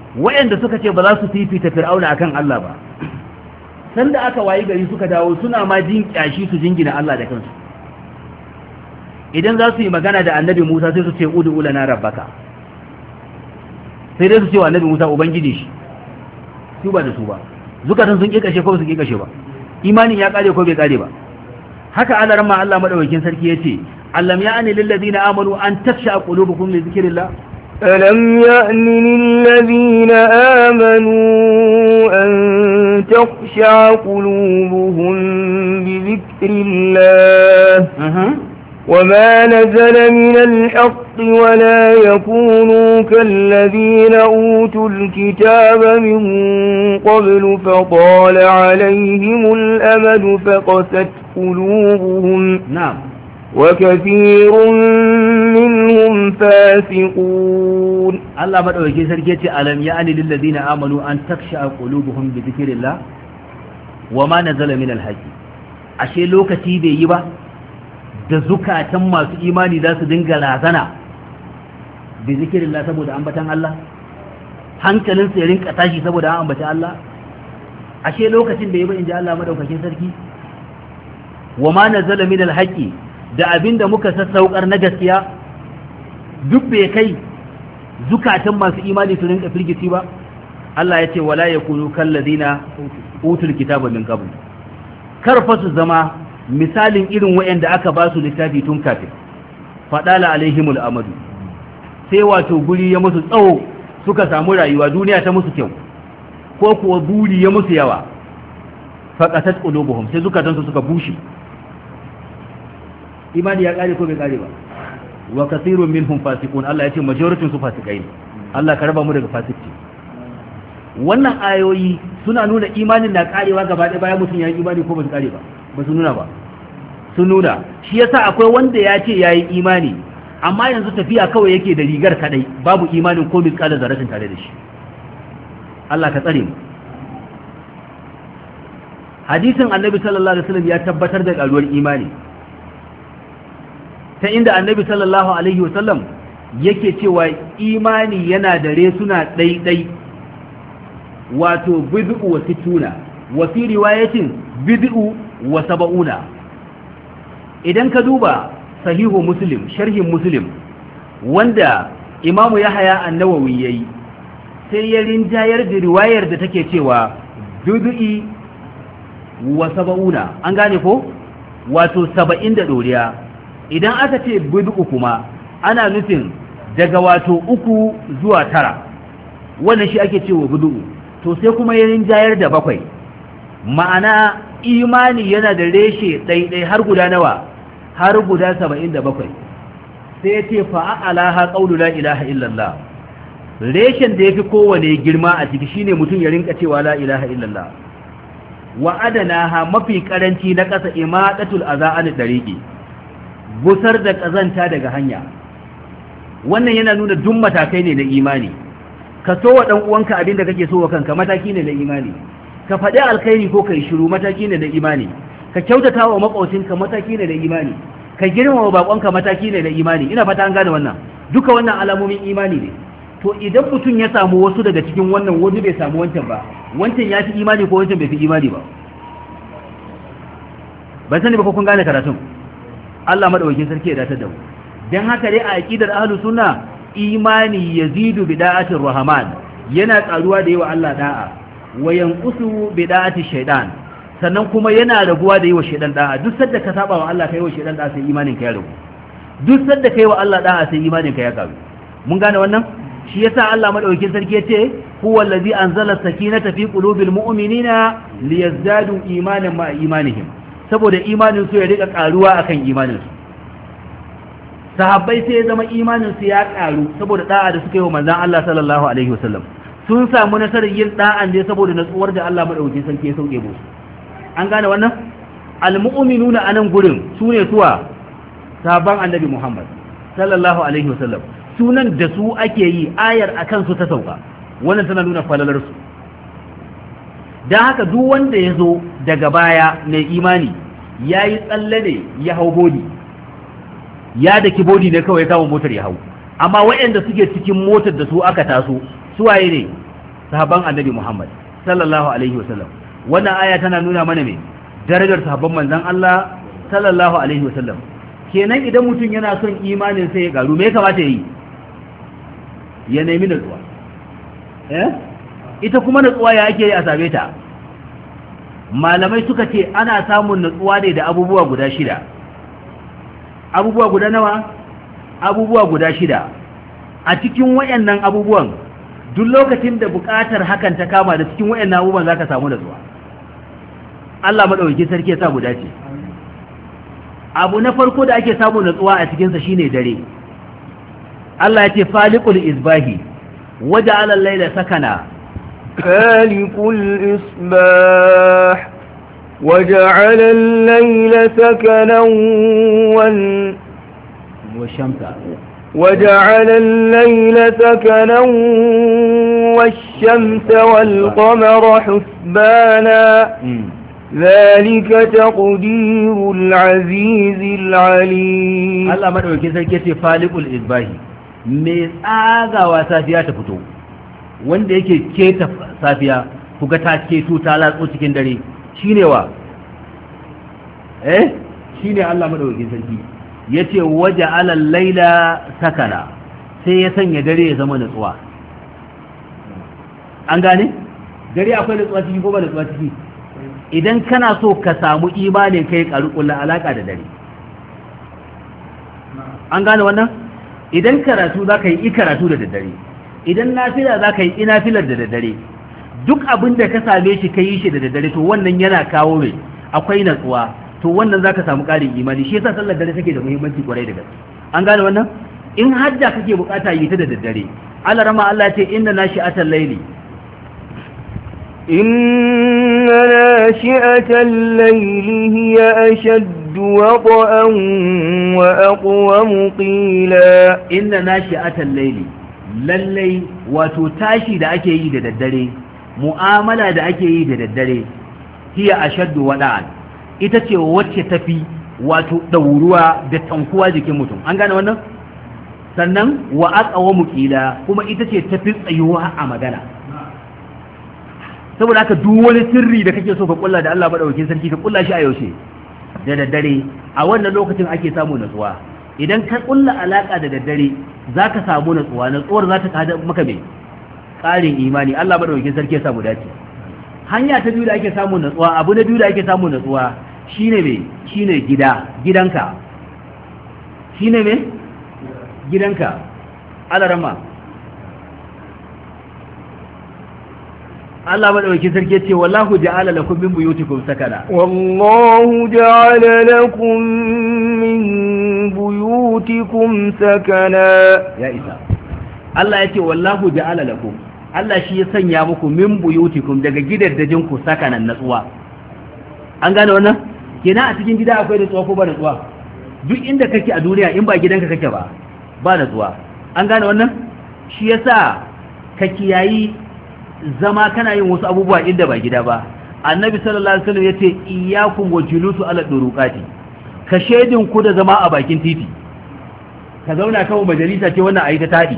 wayanda suka ce ba za su fifita fir'auna akan Allah ba sanda aka wayi gari suka dawo suna ma jin kyashi su jingina Allah da kansu idan za su yi magana da annabi Musa sai su ce udu ulana rabbaka sai dai su ce wa annabi Musa ubangiji shi su ba da su ba zukatan sun kikashe ko su kikashe ba imanin ya kare ko bai kare ba haka alaran ma Allah madaukakin sarki yace allam ya'ni lil ladina amanu an tafsha qulubukum li dhikrillah ألم يأن للذين آمنوا أن تخشع قلوبهم بذكر الله وما نزل من الحق ولا يكونوا كالذين أوتوا الكتاب من قبل فطال عليهم الأمد فقست قلوبهم نعم وكثير منهم فاسقون الله مدوكي سركيتي ألم يعني للذين آمنوا أن تخشع قلوبهم بذكر الله وما نزل من الحق ashe lokaci bai yi ba da zukatan masu imani za su dinga razana bi zikirillah saboda ambatan Allah hankalin su ya rinka tashi saboda an ambata Allah ashe lokacin bai yi ba inji Allah madaukakin sarki wa ma nazala min alhaqi da abinda muka sassaukar na gaskiya duk bai kai zukatan masu imani su rinka firgici ba Allah ya ce wala yakunu kallazina utul kitaba min qabl karfa su zama misalin irin wayanda aka ba su littafi tun kafin fadala alaihimul amadu sai wato guri ya musu tsawo suka samu rayuwa duniya ta musu kyau ko kuwa buri ya musu yawa faqatat qulubuhum sai zukatansu suka bushe imani ya kare ko bai kare ba wa kathirun minhum fasiqun Allah ya ce majority su fasikai Allah ka raba mu daga fasikci wannan ayoyi suna nuna imanin na karewa gaba ɗaya bayan mutum ya yi imani ko ba su kare ba ba su nuna ba sun nuna shi yasa akwai wanda ya ce ya yi imani amma yanzu tafiya kawai yake da rigar kadai babu imanin ko misƙalar zarafin tare da shi Allah ka tsare mu hadisin annabi sallallahu alaihi wasallam ya tabbatar da karuwar imani ta inda annabi sallallahu alaihi wasallam yake cewa imani yana da resuna ɗaiɗai wato bid'u wa sittuna wa fi riwayatin bid'u wa sab'una idan ka duba sahihu muslim sharhin muslim wanda imamu yahya an-nawawi yayi sai ya rinjayar da riwayar da take cewa bid'i wa sab'una an gane ko wato 70 da doriya idan aka ce bid'u kuma ana nufin daga wato 3 zuwa 9 wannan shi ake cewa bid'u to sai kuma ya rinjayar da 7 ma'ana imani yana da reshe ɗaiɗai har guda nawa har guda 77 sai ya ce fa'alaha qawlu la ilaha illallah reshen da yafi kowane girma a ciki shine mutum ya rinka cewa la ilaha illallah wa adanaha mafi karanci na ƙasa imadatul azaan dariqi busar da kazanta daga hanya wannan yana nuna duk matakai ne na imani ka so wa dan uwanka abin da kake so wa kanka mataki ne na imani ka faɗi alkhairi ko kai shiru mataki ne na imani ka kyautata wa maƙocinka mataki ne na imani ka girmama baƙonka mataki ne na imani ina fata an gane wannan duka wannan alamomin imani ne to idan mutum ya samu wasu daga cikin wannan wani bai samu wancan ba wancan ya fi imani ko wancan bai fi imani ba ban sani ba ko kun gane karatun Allah madaukakin sarki ya datar da mu dan haka dai a aqidar ahlus sunna imani yazidu bi da'atir rahman yana karuwa da yawa Allah da'a wa yanqusu bi da'ati shaytan sannan kuma yana raguwa da yawa shaytan da'a duk sadda ka saba wa Allah kai wa shaytan da'a sai imanin ka ya ragu duk sadda kai wa Allah da'a sai imanin ka ya karu mun gane wannan shi yasa Allah madaukakin sarki yace huwa allazi anzala sakinata fi qulubil mu'minina liyazdadu imanan ma imanihim saboda imanin su ya rika karuwa akan imanin su sahabbai sai ya zama imanin su ya karu saboda da'a da suka yi wa manzon Allah sallallahu alaihi wasallam sun samu nasarar yin da'an ne saboda natsuwar da Allah madaukakin sarki ya sauke musu an gane wannan almu'minuna anan gurin sune suwa sahabban annabi Muhammad sallallahu alaihi wasallam sunan da su ake yi ayar akan su ta sauka wannan tana nuna falalar su dan haka duk wanda ya zo daga baya mai imani yayi tsalle ne ya hau bodi ya daki bodi ne kawai kama motar ya hau amma waɗanda suke cikin motar da su aka taso su waye ne sahabban annabi Muhammad sallallahu alaihi wasallam. Wannan aya tana nuna mana me darajar sahabban manzon Allah sallallahu alaihi wasallam. Kenan idan mutum yana son imanin sai ya karu me ya kamata yi? Ya nemi nutsuwa. Ita kuma nutsuwa ya ake yi a same ta? Malamai suka ce ana samun nutsuwa ne da abubuwa guda shida. Abubuwa guda nawa? Abubuwa guda shida. A cikin wayannan abubuwan duk lokacin da buƙatar hakan ta kama da cikin wayannan abubuwan zaka samu nutsuwa. Allah madaukakin sarki ya sa mu dace. Abu na farko da ake samu nutsuwa a cikin sa shine dare. Allah ya ce faliqul isbahi waja'ala al-layla sakana. faliqul isbah waja'ala al-layla sakanan والشمس وجعل الليل سكنا والشمس والقمر حسبانا ذلك تقدير العزيز العليم. الله مدوكي sarki yace faliqul isbahi me tsagawa safiya ta fito wanda yake keta safiya kuga ta keto ta latso cikin dare shine wa shine Allah madaukakin sarki yace waje alal laila sakana sai ya sanya dare ya zama nutsuwa. An gane dare akwai nutsuwa ciki ko ba nutsuwa ciki? Idan kana so ka samu imanin kai karukullu alaka da dare. An gane wannan? Idan karatu zaka yi karatu da daddare, idan nafila zaka yi nafilar da daddare, duk abin da ka same shi kai shi da daddare to wannan yana kawo mai akwai natsuwa. To wannan zaka samu ƙarin imani. Shi yasa sallar dare take da muhimmanci kwarai da gaske. An gane wannan? In hajja kake bukata yi ta da daddare. Allah rama Allah ya ce inna nashi'atal layli inna nashi'atal layli hiya ashaddu wata'an wa aqwamu qila. Inna nashi'atal layli lallai wato tashi da ake yi da daddare, mu'amala da ake yi da daddare, hiya ashaddu wata'an, ita ce wacce tafi wato ɗauruwa da tankuwa jikin mutum. An gane wannan? Sannan wa aqawamu qila kuma ita ce tafi tsayuwa a magana. Saboda haka duk wani sirri da kake so ka kulla da Allah madaukakin sarki ka kulla shi a yaushe? Da daddare. A wannan lokacin ake samu natsuwa. Idan ka kulla alaka da daddare zaka samu natsuwa. Natsuwar za ta kada maka mai ƙarin imani. Allah madaukakin sarki ya samu dace. Hanya ta biyu da ake samu natsuwa, abu na biyu da ake samu natsuwa shine me? Shine gidanka. Shine me? Gidanka. Alarama. Allah madaukakin sarki yace wallahu ja'ala lakum min buyutikum sakana. Wallahu ja'ala lakum min buyutikum sakana. Ya isa. Allah yace wallahu ja'ala lakum. Allah shi ya sanya muku min buyutikum daga gidaddajin ku sakanan natsuwa. An gane wannan? Kenan a cikin gida akwai natsuwa ko ba natsuwa? Duk inda kake a duniya in ba gidanka kake ba natsuwa. An gane wannan? Shi yasa ka kiyayi zama kana yin wasu abubuwa inda ba gida ba. Annabi sallallahu alaihi wasallam yace iyyakum wa julusu ala duruqati. Ka shedin ku da zama a bakin titi. Ka zauna kan majalisa ce wannan ayi ta tadi.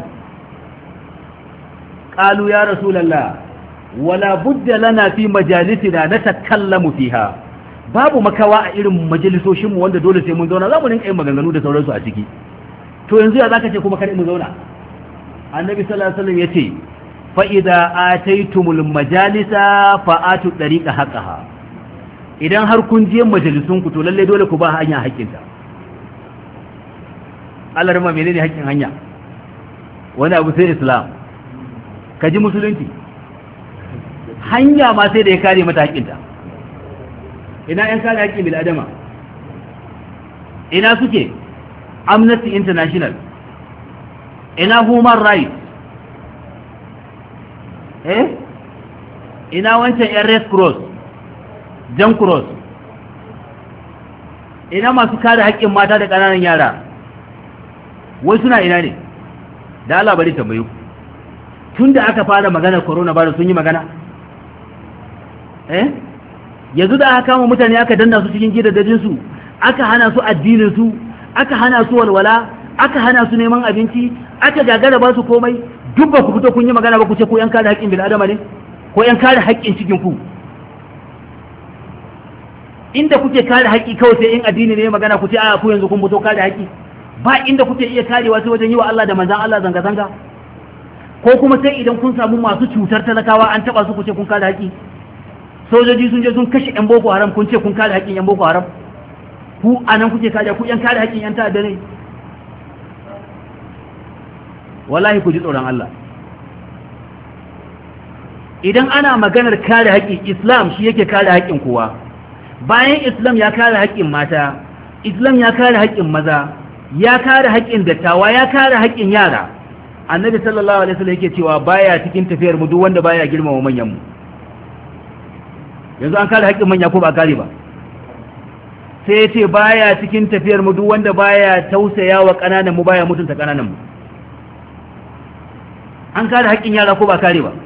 قالوا يا رسول الله ولا بد لنا في مجالسنا نتكلم فيها babu makawa a irin majalisoshinmu wanda dole sai mun zauna za mu rinka yin maganganu da sauransu a ciki to yanzu ya zaka ce kuma kar mu zauna annabi sallallahu alaihi wasallam yace fa idza ataytumul majalisa fa atu dariqa haqqaha idan har kun je majalisun ku to lalle dole ku ba hanya haƙƙinta Allah rama menene haƙƙin hanya wani abu sai islam ka ji musulunci hanya ma sai da ya kare mata haƙƙinta ina ‘yan kare haƙƙin bil'adama ina suke Amnesty International ina Human Rights ina wancan ‘yan Red Cross Jan Cross ina masu kare haƙƙin mata da ƙananan yara wai suna ina ne da Allah bari tambaye ku tun da aka fara magana coronavirus sun yi magana yanzu da aka kama mutane aka danna su cikin gidajen su aka hana su addinin su aka hana su walwala aka hana su neman abinci, aka gagara ba su komai, duk ba ku fito kun yi magana ba ku ce ko yan kare haƙƙin bil'adama ne ko yan kare haƙƙin cikin ku. Inda kuke kare haƙƙi kawai sai in addini ne magana ku ce a ku yanzu kun fito kare haƙƙi, ba inda kuke iya karewa sai wajen yi wa Allah da manzan Allah zanga-zanga, ko kuma sai idan kun samu masu cutar talakawa an taba su ku ce kun kare haƙƙi. Sojoji sun je sun kashe yan boko haram kun ce kun kare haƙƙin yan boko haram, ku anan kuke kare, ku yan kare haƙƙin yan ta'adda ne. Wallahi ku ji tsoron Allah. Idan ana maganar kare haƙƙi, Islam shi yake kare haƙƙin kowa. Bayan Islam ya kare haƙƙin mata, Islam ya kare haƙƙin maza, ya kare haƙƙin dattawa, ya kare haƙƙin yara. Annabi sallallahu alaihi wasallam yake cewa baya cikin tafiyar mu duk wanda baya girmama manyan mu. Yanzu an kare haƙƙin manya ko ba kare ba? Sai ya ce baya cikin tafiyar mu duk wanda baya tausaya wa ƙananan mu, baya mutunta ƙananan mu. An kare haƙƙin yara ko ba kare ba?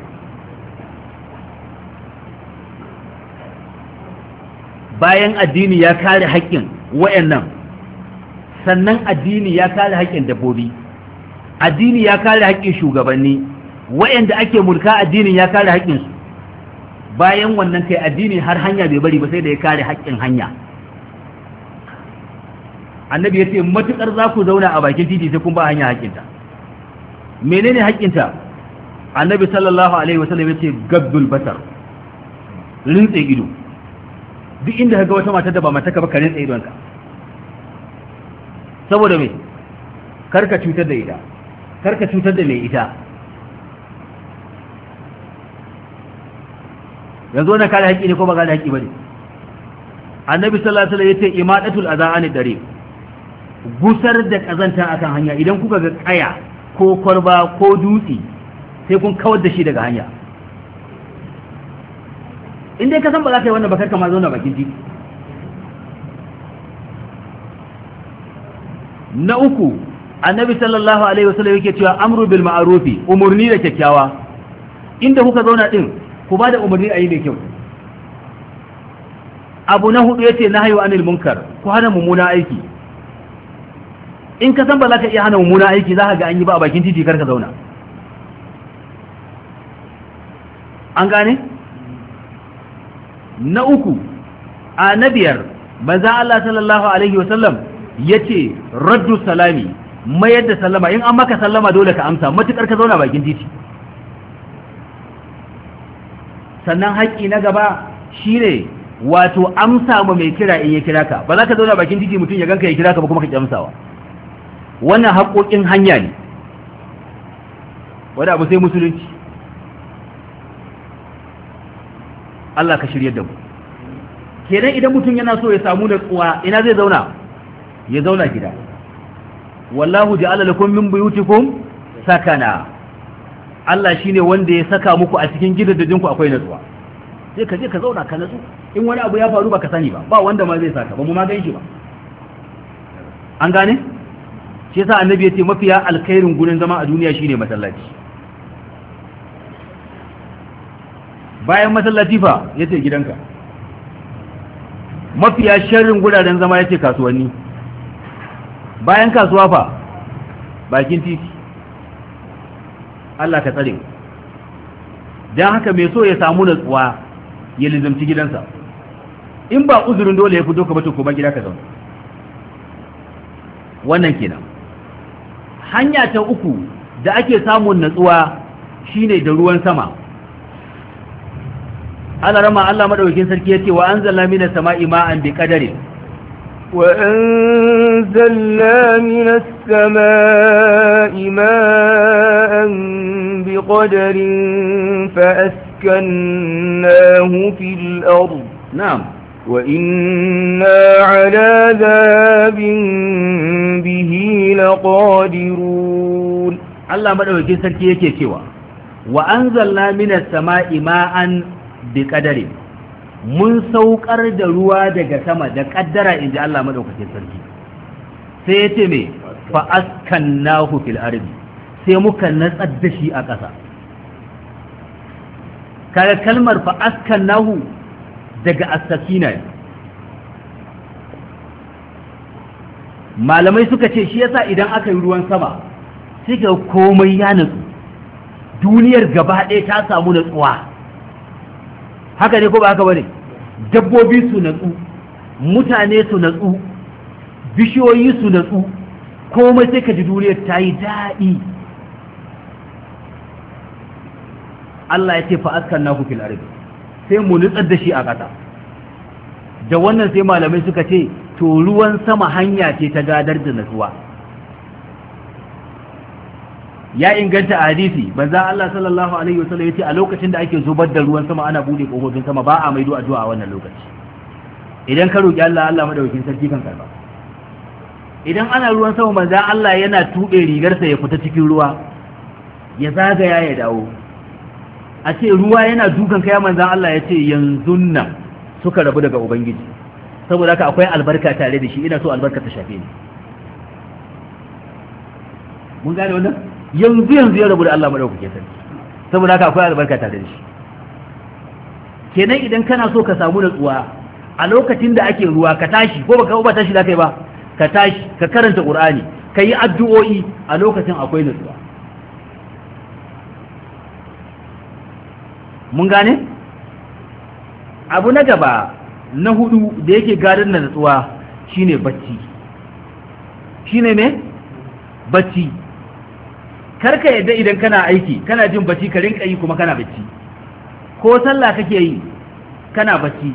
Bayan addini ya kare haƙƙin wayannan, sannan addini ya kare haƙƙin dabbobi, addini ya kare haƙƙin shugabanni, wayanda ake mulka addinin ya kare haƙƙinsu. Bayan wannan kai addini har hanya bai bari ba sai da ya kare haƙƙin hanya. Annabi ya ce matuƙar za ku zauna a bakin titi sai kun ba hanya haƙƙinta. Menene haƙƙinta? Annabi sallallahu alaihi wasallam ya ce gaddul basar, rintse ido. Duk inda kaga wata mata da ba mata ka ba ka rintse idonka. Saboda me? Karka cutar da ita, karka cutar da mai ita. Yanzu wannan kare haƙƙi ne ko ba kare haƙƙi bane? Annabi sallallahu alaihi wasallam ya ce imadatul azani dare, gusar da kazanta akan hanya. Idan kuka ga kaya ko kwarba ko dutse sai kun kawar da shi daga hanya. In dai ka san ba za ka yi wannan ba karka ma zauna bakin titi. Na uku, Annabi sallallahu alaihi wasallam yake cewa amru bil ma'rufi, umurni da kyakkyawa. Inda kuka zauna din ku ba da umurni a yi mai kyau. Abu na hudu yace nahyu anil munkar, ku hana mummuna aiki. In ka san ba za ka iya hana mummuna aiki za ka ga an yi ba a bakin titi karka zauna. An gane? Na uku, a na biyar, manzo Allah sallallahu alaihi wasallam yace raddu salami, mayar da sallama. In an maka sallama dole ka amsa matukar ka zauna bakin titi. Sannan haƙƙi na gaba shine wato amsa ma mai kira in ya kira ka. Ba za ka zauna bakin titi mutum ya ganka ya kira ka ba kuma ka ki amsawa. Wannan haƙoƙin hanya ne, wanda abu sai musulunci. Allah ka shirye da mu. Kenan idan mutum yana so ya samu natsuwa ina zai zauna? Ya zauna gida. Wallahu ja'ala lakum min buyutikum sakana. Allah shine wanda ya saka muku a cikin gidajen ku akwai natsuwa. Sai ka je ka zauna ka natsu. In wani abu ya faru baka sani ba wanda ma zai saka, ba mu ma gan shi ba. An gane? Shi yasa annabi ya ce mafiya alkhairin gurin zama a duniya shine masallaci. Bayan masallaci fa yace gidanka. Mafiya sharrin guraren zama yace kasuwanni. Bayan kasuwa fa bakin titi. Allah ka tsare. Dan haka mai so ya samu natsuwa ya lizamci gidansa. In ba uzurin dole ya fito ka bato ko ba gida ka zauna. Wannan kenan. Hanya ta uku da ake samun natsuwa shine da ruwan sama. Allah rama Allah madaukakin sarki yace wa anzalna minas sama'i ma'an bi qadarin wa anzalna minas sama'i ma'an bi qadarin fa askannahu fil ard. Na'am. wa inna 'ala dhabin bihi laqadirun. Allah madaukakin sarki yake cewa wa anzalna minas sama'i ma'an bi kadari, mun saukar da ruwa daga sama da kaddara inji Allah madaukakin sarki. Sai yace me fa askannahu fil ardi, sai muka natsar da shi a ƙasa. kaga kalmar fa askannahu daga as-sakina. malamai suka ce shi yasa idan aka yi ruwan sama sai ga komai ya nutsu, duniyar gaba ɗaya ta samu natsuwa. Haka ne ko ba haka bane? Dabbobi su natsu, mutane su natsu, bishiyoyi su natsu, komai sai ka ji duniyar ta yi daɗi. Allah ya ce fa askannahu fil ardi, sai mu nutsar da shi a ƙasa. Da wannan sai malamai suka ce to ruwan sama hanya ce ta gadar da natsuwa. Ya inganta a hadisi banza Allah sallallahu alaihi wasallam yace a lokacin da ake zubar da ruwan sama ana bude kofofin sama ba a maido addu'a a wannan lokaci. Idan ka roki Allah, Allah madaukakin sarki kan karba. Idan ana ruwan sama banza Allah yana tube rigarsa ya fita cikin ruwa ya zagaya ya dawo. A ce ruwa yana dukan kai manzan Allah ya ce yanzu nan suka rabu daga ubangiji, saboda haka akwai albarka tare da shi, ina so albarka ta shafe ni. Mun gane wannan? Yanzu ya rabu da Allah madaukakin sarki, saboda haka akwai albarka tare da shi. Kenan idan kana so ka samu natsuwa a lokacin da ake ruwa, ka tashi ko ba tashi da kai ba, ka tashi ka karanta Qur'ani, ka yi addu'o'i, a lokacin akwai natsuwa. Mun gane? Abu na gaba na hudu da yake gadar da natsuwa shine bacci. Shine ne? Bacci. Karka yadda idan kana aiki kana jin bacci ka rinka yi kuma kana bacci. Ko sallah kake yi kana bacci.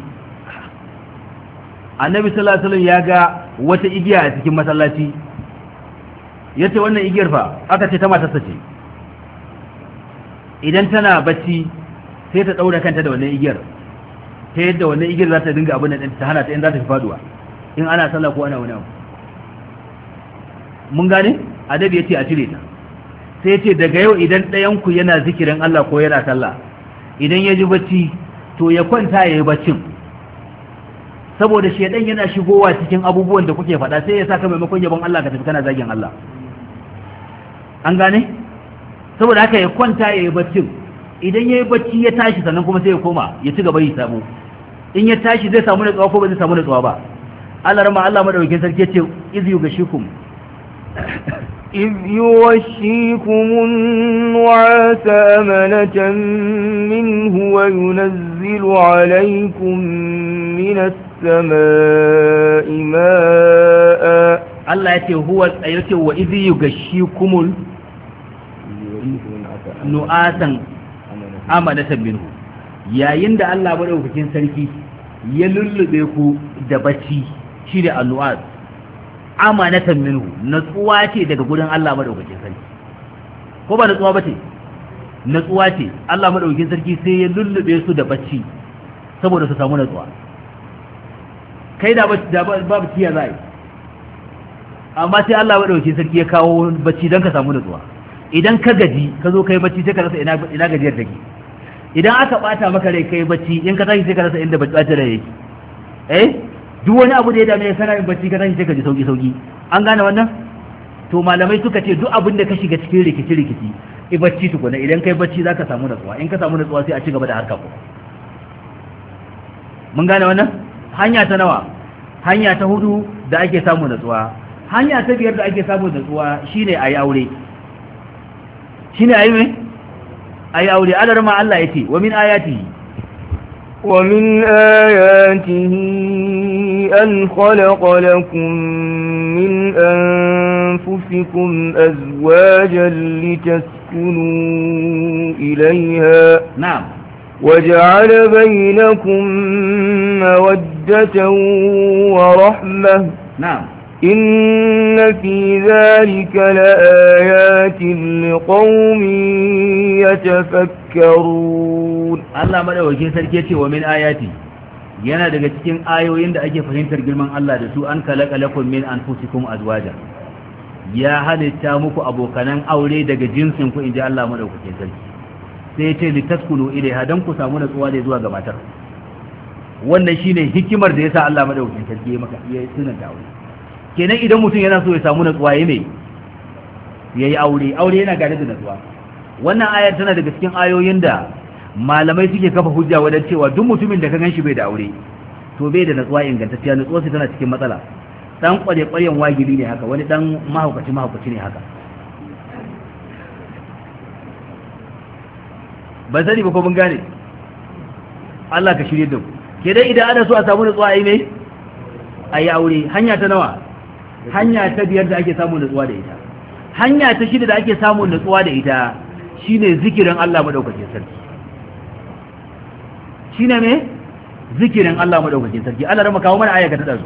Annabi sallallahu alaihi wasallam ya ga wata igiya a cikin masallaci. Yace wannan igiyar fa aka ce ta matarsa ce. Idan tana bacci sai ta daura kanta da wannan igiyar, ta yadda wannan igiyar za ta dinga abin da ta hana ta in za ta fi faduwa in ana sallah ko ana wani abu. Mun gane? Adabi ya ce a cire ta, sai ce daga yau idan ɗayanku yana zikirin Allah ko yana sallah, idan ya ji bacci to ya kwanta ya yi baccin, saboda shaidan yana shigowa cikin abubuwan da kuke faɗa sai ya saka maimakon yabon Allah ka tafi kana zagin Allah. An gane? Saboda haka ya kwanta ya yi baccin, idan ya yi bacci ya tashi sannan kuma sai ya koma ya ci gaba yi samu. In ya tashi zai samu natsuwa ko ba zai samu natsuwa ba? Allah rama Allah madaukakin sarki ce iz yugashikum إذ يوشيكم النعاس أمنة منه وينزل عليكم من السماء ماء. الله يتي هو وإذ يغشيكم نعاسا أمنة منه, yayin da Allah madaukakin sarki ya lullube ku da bacci shi da annu'as, amanatan minhu, natsuwa ce daga gurin Allah madaukakin sarki. Ko ba natsuwa bace? Natsuwa ce. Allah madaukakin sarki sai ya lullube su da bacci saboda su samu natsuwa. Kai da babu tiya zai, amma sai Allah madaukakin sarki ya kawo bacci don ka samu natsuwa. Idan ka gaji ka zo kai bacci sai ka rasa ina gajiyar take. Idan aka bata maka rai kai bacci, in ka tashi sai ka rasa inda bacci rai yake. Duk wani abu da ya dame kana yin bacci ka tashi sai ka ji sauki. An gane wannan? To malamai suka ce duk abin da ka shiga cikin rikici i bacci tukuna, idan kai bacci zaka samu natsuwa, in ka samu natsuwa sai a ci gaba da harka ko. Mun gane wannan? Hanya ta nawa? Hanya ta hudu da ake samu natsuwa. Hanya ta biyar da ake samu natsuwa shine ayi aure. Shine ayi me? Ayi aure. Alarma Allah yace wa min ayatihi ومن آياته أن خلق لكم من أنفسكم أزواجا لتسكنوا إليها. نعم. وجعل بينكم مودة ورحمة. نعم. إن في ذلك لآيات لقوم يتفكرون. Allah madaukakin sarki yace wa min ayati, yana daga cikin ayoyin da ake fahimtar girman Allah da su, an khalaqa lakum min anfusikum azwaja, ya halitta muku abokanan aure daga jinsin ku, inji Allah madaukakin sarki. Sai yace litaskunu ilaiha, dan ku samu natsuwa da zuwa ga matar. Wannan shine hikimar da yasa Allah madaukakin sarki ya sunanta aure. Kenan idan mutum yana so ya samu natsuwa yayi aure yana gare da natsuwa. Wannan ayar tana daga cikin ayoyin da malamai suke kafa hujja wajen cewa duk mutumin da ka ganshi bai da aure to bai da natsuwa ingantacciya, natsuwarsa tana cikin matsala. dan kware-kwaren wagiri ne haka, wani dan mahaukaci ne haka. ban sani ba ko mun gane. Allah ka shirye da ku. Ke dai idan ana so a samu nutsuwa ai me ayi aure. Hanya ta nawa? Hanya ta 5 da ake samu nutsuwa da ita. Hanya ta 6 da ake samu nutsuwa da ita shine zikirin Allah madaukakin sarki. Shine me? Zikirin Allah madaukakin sarki. Allah rama kawo mana aya ka tada su.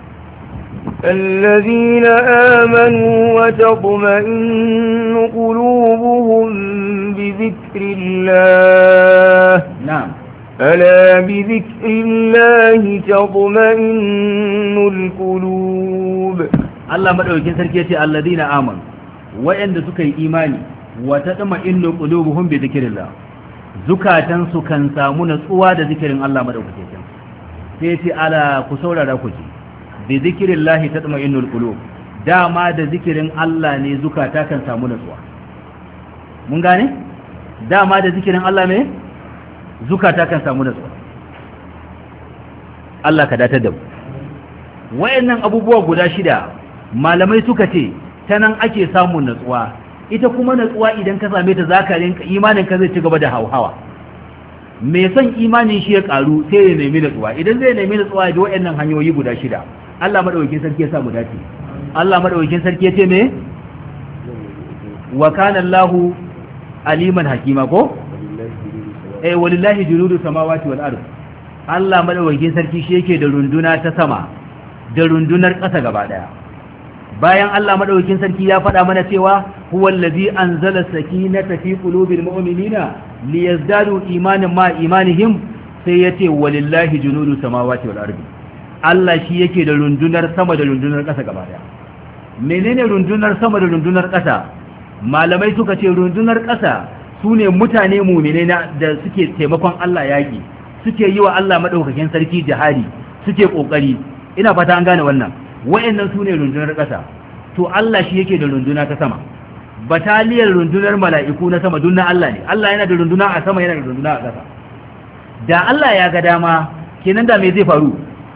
الذين آمنوا وتطمئن قلوبهم بذكر الله. نعم. ألا بذكر الله تطمئن القلوب. Allah madaukakin sarki yace alladina amanu wa'anda suka yi imani wa tatma'innu qulubuhum bi dhikrillah, zukatan su kan samu natsuwa da zikirin Allah madaukakin sarki. Sai yace ala ku saurara ku ji bi dhikrillah tatma'innul qulub, dama da zikirin Allah ne zukata kan samu natsuwa. Mun gane? Dama da zikirin Allah ne zukata kan samu natsuwa. Allah ka datar da mu. Wayannan abubuwa guda 6 malamai suka ce ta nan ake samun natsuwa. Ita kuma natsuwa idan ka same ta zaka rinka imanin ka zai ci gaba da hauhawa. Me son imanin shi ya karu sai ya nemi natsuwa. Idan zai nemi natsuwa ya bi wayannan hanyoyi guda 6. Allah madaukakin sarki ya sa mu dace. Allah madaukakin sarki ya ce me? Wa kana Allahu aliman hakima ko? Walillahi junudu samawati wal ard. Allah madaukakin sarki shi yake da runduna ta sama da rundunar ƙasa gaba daya. Bayan Allah madaukakin sarki ya faɗa mana cewa huwal ladzi anzala sakinata fi qulubil mu'minina liyazdadu imanan ma imanihim, sai yace walillahi junudu samawati wal ard. Allah shi yake da rundunar sama da rundunar ƙasa gaba daya. Menene rundunar sama da rundunar ƙasa? Malamai suka ce rundunar ƙasa su ne mutane muminai da suke taimakon Allah yaƙi, suke yi wa Allah maɗaukakin sarki jihadi, suke ƙoƙari. Ina fata an gane wannan. Wa'annan su ne rundunar ƙasa. To Allah shi yake da runduna ta sama. Bataliyar rundunar mala'iku na sama dun na Allah ne. Allah yana da runduna a sama, yana da runduna a ƙasa. Da Allah ya ga dama kenan da me zai faru?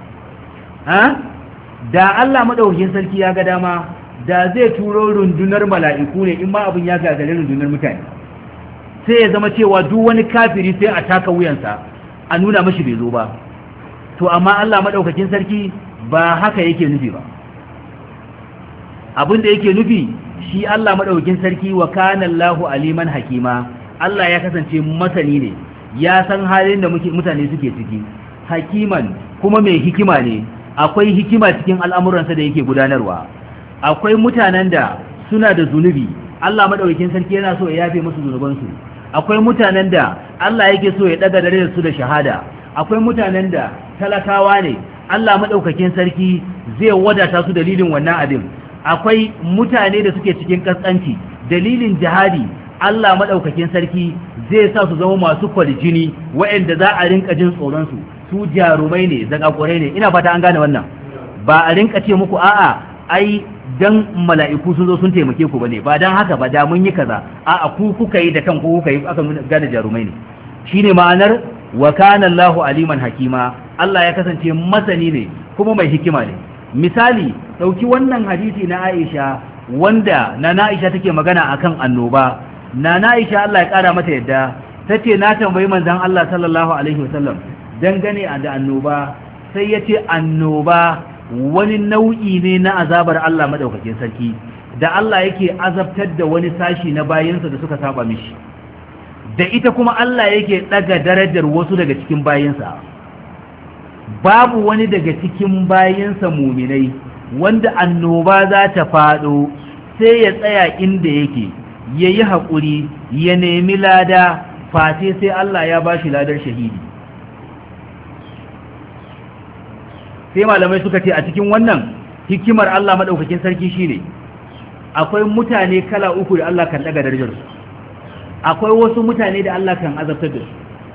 Da Allah maɗaukakin sarki ya ga dama da zai turo rundunar mala'iku ne in ma abin ya gagare rundunar mutane. Sai ya zama cewa duk wani kafiri sai a taka wuyansa a nuna mashi bai zo ba. To amma Allah madaukakin sarki ba haka yake nufi ba. Abin da yake nufi shi Allah madaukakin sarki wa kana Allahu aliman hakima. Allah ya kasance masani ne, ya san halin da mutane suke ciki. Hakiman kuma mai hikima ne, akwai hikima cikin al'amuransa da yake gudanarwa. Akwai mutanen da suna da zunubi, Allah madaukakin sarki yana so ya yafe musu zunubansu. Akwai mutanen da Allah yake so ya daga dare su da shahada. Akwai mutanen da talakawa ne, Allah madaukakin sarki zai wadata su dalilin wannan abin. Akwai mutane da suke cikin kaskanci dalilin jihadi, Allah madaukakin sarki zai sa su zama masu kwarjini waɗanda za a rinka jin tsoron su jarumai ne, zakakurai ne. Ina fata an gane wannan. Ba a rinka ce muku a'a ai dan mala'iku sun zo sun taimake ku bane, ba dan haka ba da mun yi kaza, a'a ku kuka yi da kan ku kuka yi, aka gane jarumai ne. Shine ma'anar wa kana Allahu aliman hakima. Allah ya kasance masani ne kuma mai hikima ne. Misali dauki wannan hadisi na Aisha wanda na Aisha take magana akan annoba. Na Aisha Allah ya kara mata yadda tace na tambayi manzon Allah sallallahu alaihi wasallam dangane da annoba, sai yace annoba wani nau'i ne na azabar Allah madaukakin sarki da Allah yake azabtar da wani sashi na bayinsa da suka saba mishi, da ita kuma Allah yake daga darajar wasu daga cikin bayinsa. Babu wani daga cikin bayinsa muminai wanda annoba za ta faɗo sai ya tsaya inda yake ya yi haƙuri ya nemi lada, face sai Allah ya ba shi ladar shahidi. Sai malamai suka ce a cikin wannan hikimar Allah maɗaukakin sarki shine akwai mutane kala uku da Allah kan daga darajarsu, akwai wasu mutane da Allah kan azabtar da su.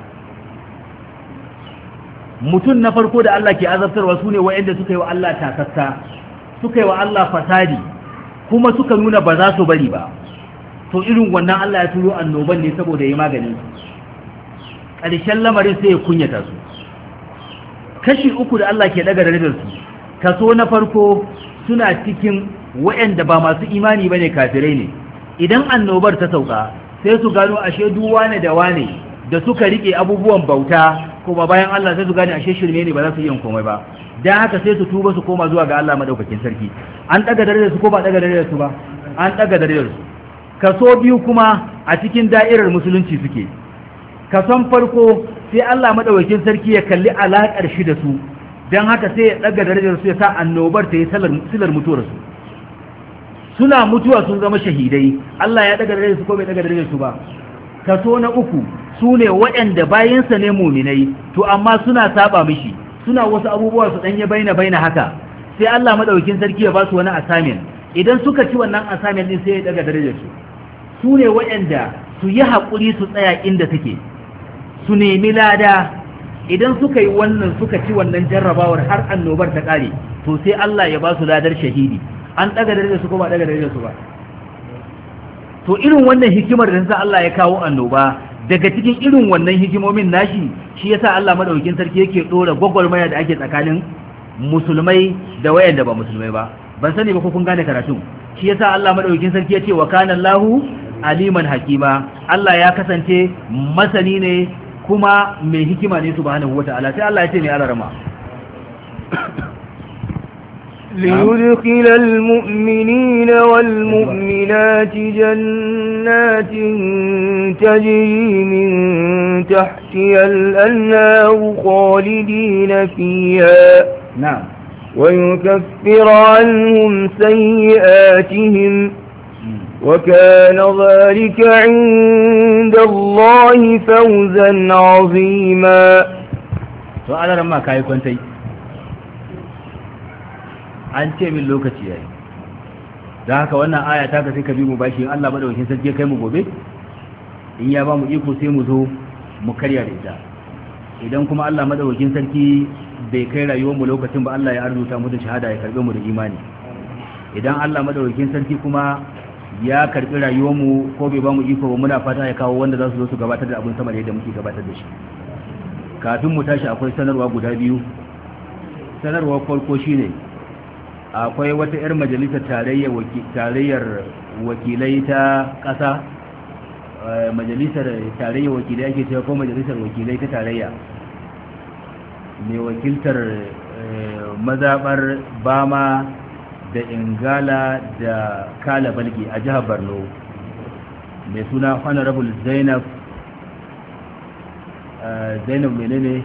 Mutum na farko da Allah ke azabtarwa su ne waɗanda suka yi wa Allah takassa, suka yi wa Allah fasadi, kuma suka nuna ba za su bari ba. To irin wannan Allah ya turo annoban ne saboda ya maganin su. Ƙarshen lamarin sai ya kunyata su. Kashi uku da Allah ke daga darajar su kaso na farko suna cikin waɗanda ba masu imani bane kafirai ne idan annobar ta sauka sai su gano ashe duk wane da wane da suka rike abubuwan bauta kuma bayan Allah sai su gane ashe shirme ne ba za su yi komai ba dan haka sai su tuba su koma zuwa ga Allah madaukakin sarki an daga darajar su ko ba daga darajar su ba an daga darajar su kaso biyu kuma a cikin da'irar musulunci suke kason farko sai Allah madaukakin sarki ya kalli alakar shi da su dan haka sai ya daga darajar su ya sa annobar ta yi silar mutuwar su suna mutuwa sun zama shahidai Allah ya daga darajar su ko bai daga darajar su ba kaso na uku su ne waɗanda bayansa ne muminai to amma suna saba mishi suna wasu abubuwa su ɗanye baina haka sai Allah madaukakin sarki ya ba su wani assignment idan suka ci wannan assignment din sai ya daga darajar su ne waɗanda su yi haƙuri su tsaya inda suke su nemi lada idan suka yi wannan suka ci wannan jarrabawar har annobar ta ƙare to sai Allah ya ba su ladar shahidi an daga darajar su ko ba daga darajar su ba to irin wannan hikimar da sa Allah ya kawo annoba daga cikin irin wannan hikimomin nashi shi yasa Allah madaukakin sarki yake dora gwagwarmaya da ake tsakanin musulmai da wayanda ba musulmai ba ban sani ba ko kun gane karatu shi yasa Allah madaukakin sarki ya ce wa kana Allahu aliman hakima Allah ya kasance masani ne kuma mai hikima ne subhanahu wataala sai Allah ya ce ne alarama ليدخل المؤمنين والمؤمنات جنات تجري من تحتها الأنهار خالدين فيها نعم ويكفر عنهم سيئاتهم وكان ذلك عند الله فوزا عظيما سؤال رما كاي كنتي an ce min lokaci yayi da haka wannan aya ta ka sai ka bi mu bashi in Allah madaukakin sarki kai mu gobe in ya ba mu iko sai mu zo mu karya da ita idan kuma Allah madaukakin sarki bai kai rayuwar mu lokacin ba Allah ya arzuta mu da shahada ya karbe mu da imani idan Allah madaukakin sarki kuma ya karbi rayuwar mu ko bai ba mu iko ba muna fata ya kawo wanda za su zo su gabatar da abin sama da yadda muke gabatar da shi kafin mu tashi akwai sanarwa guda biyu sanarwar farko shine akwai wata 'yar majalisar tarayyar wakilai ta ƙasa majalisar tarayyar wakilai ake cewa ko majalisar wakilai ta tarayya mai wakiltar mazaɓar bama da ingala da kala balgi a jihar borno mai suna honorable zainab menene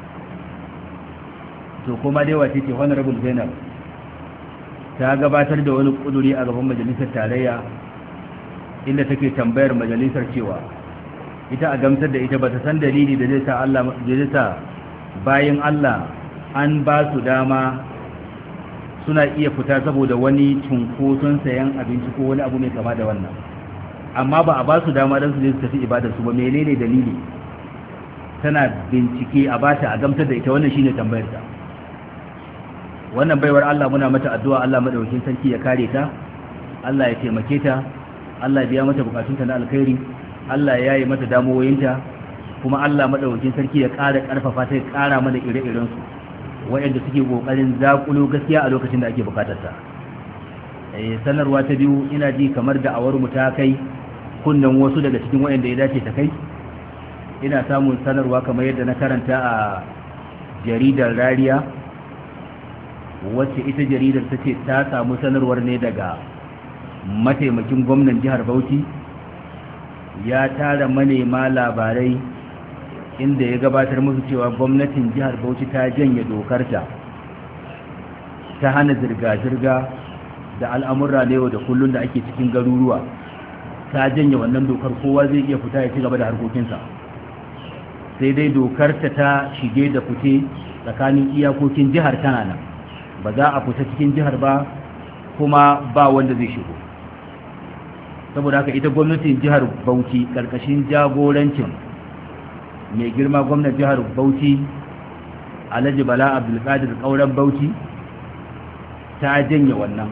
to kuma dai wace ce honorable zainab ta gabatar da wani kuduri a gaban majalisar tarayya inda take tambayar majalisar cewa ita a gamsar da ita bata san dalili da zai sa bayan Allah an ba su dama suna iya fita saboda wani cunkoson sayan abinci ko wani abu mai kama da wannan amma ba a ba su dama don su je su tafi ibadar su ba menene dalili tana bincike a bata a gamsar da ita wannan shine tambayar ta wannan baiwar Allah muna mata addu'a Allah madaukakin sarki ya kare ta Allah ya taimake ta Allah ya biya mata bukatunta na alkhairi Allah ya yi mata damuwoyinta kuma Allah madaukakin sarki ya ƙara ƙarfafa ta ya ƙara mana ire-iren su wayanda suke kokarin zakulo gaskiya a lokacin da ake bukatar ta sanarwa ta biyu ina ji kamar da awar mu ta kai kunnan wasu daga cikin wayanda ya dace ta kai ina samun sanarwa kamar yadda na karanta a jaridar Rariya wacce ita jaridar ta ce ta samu sanarwar ne daga mataimakin gwamnan jihar Bauchi ya tara manema labarai inda ya gabatar musu cewa gwamnatin jihar Bauchi ta janye dokarta ta hana zirga-zirga da al'amurra na yau da kullun da ake cikin garuruwa ta janye wannan dokar kowa zai iya fita ya ci gaba da harkokinsa sai dai dokarta ta shige da fice tsakanin iyakokin jihar tana nan ba za a fita cikin jihar ba kuma ba wanda zai shigo saboda haka ita gwamnatin jihar Bauchi karkashin jagorancin mai girma gwamnatin jihar Bauchi Alhaji Bala Abdulkadir Kauran Bauchi ta janye wannan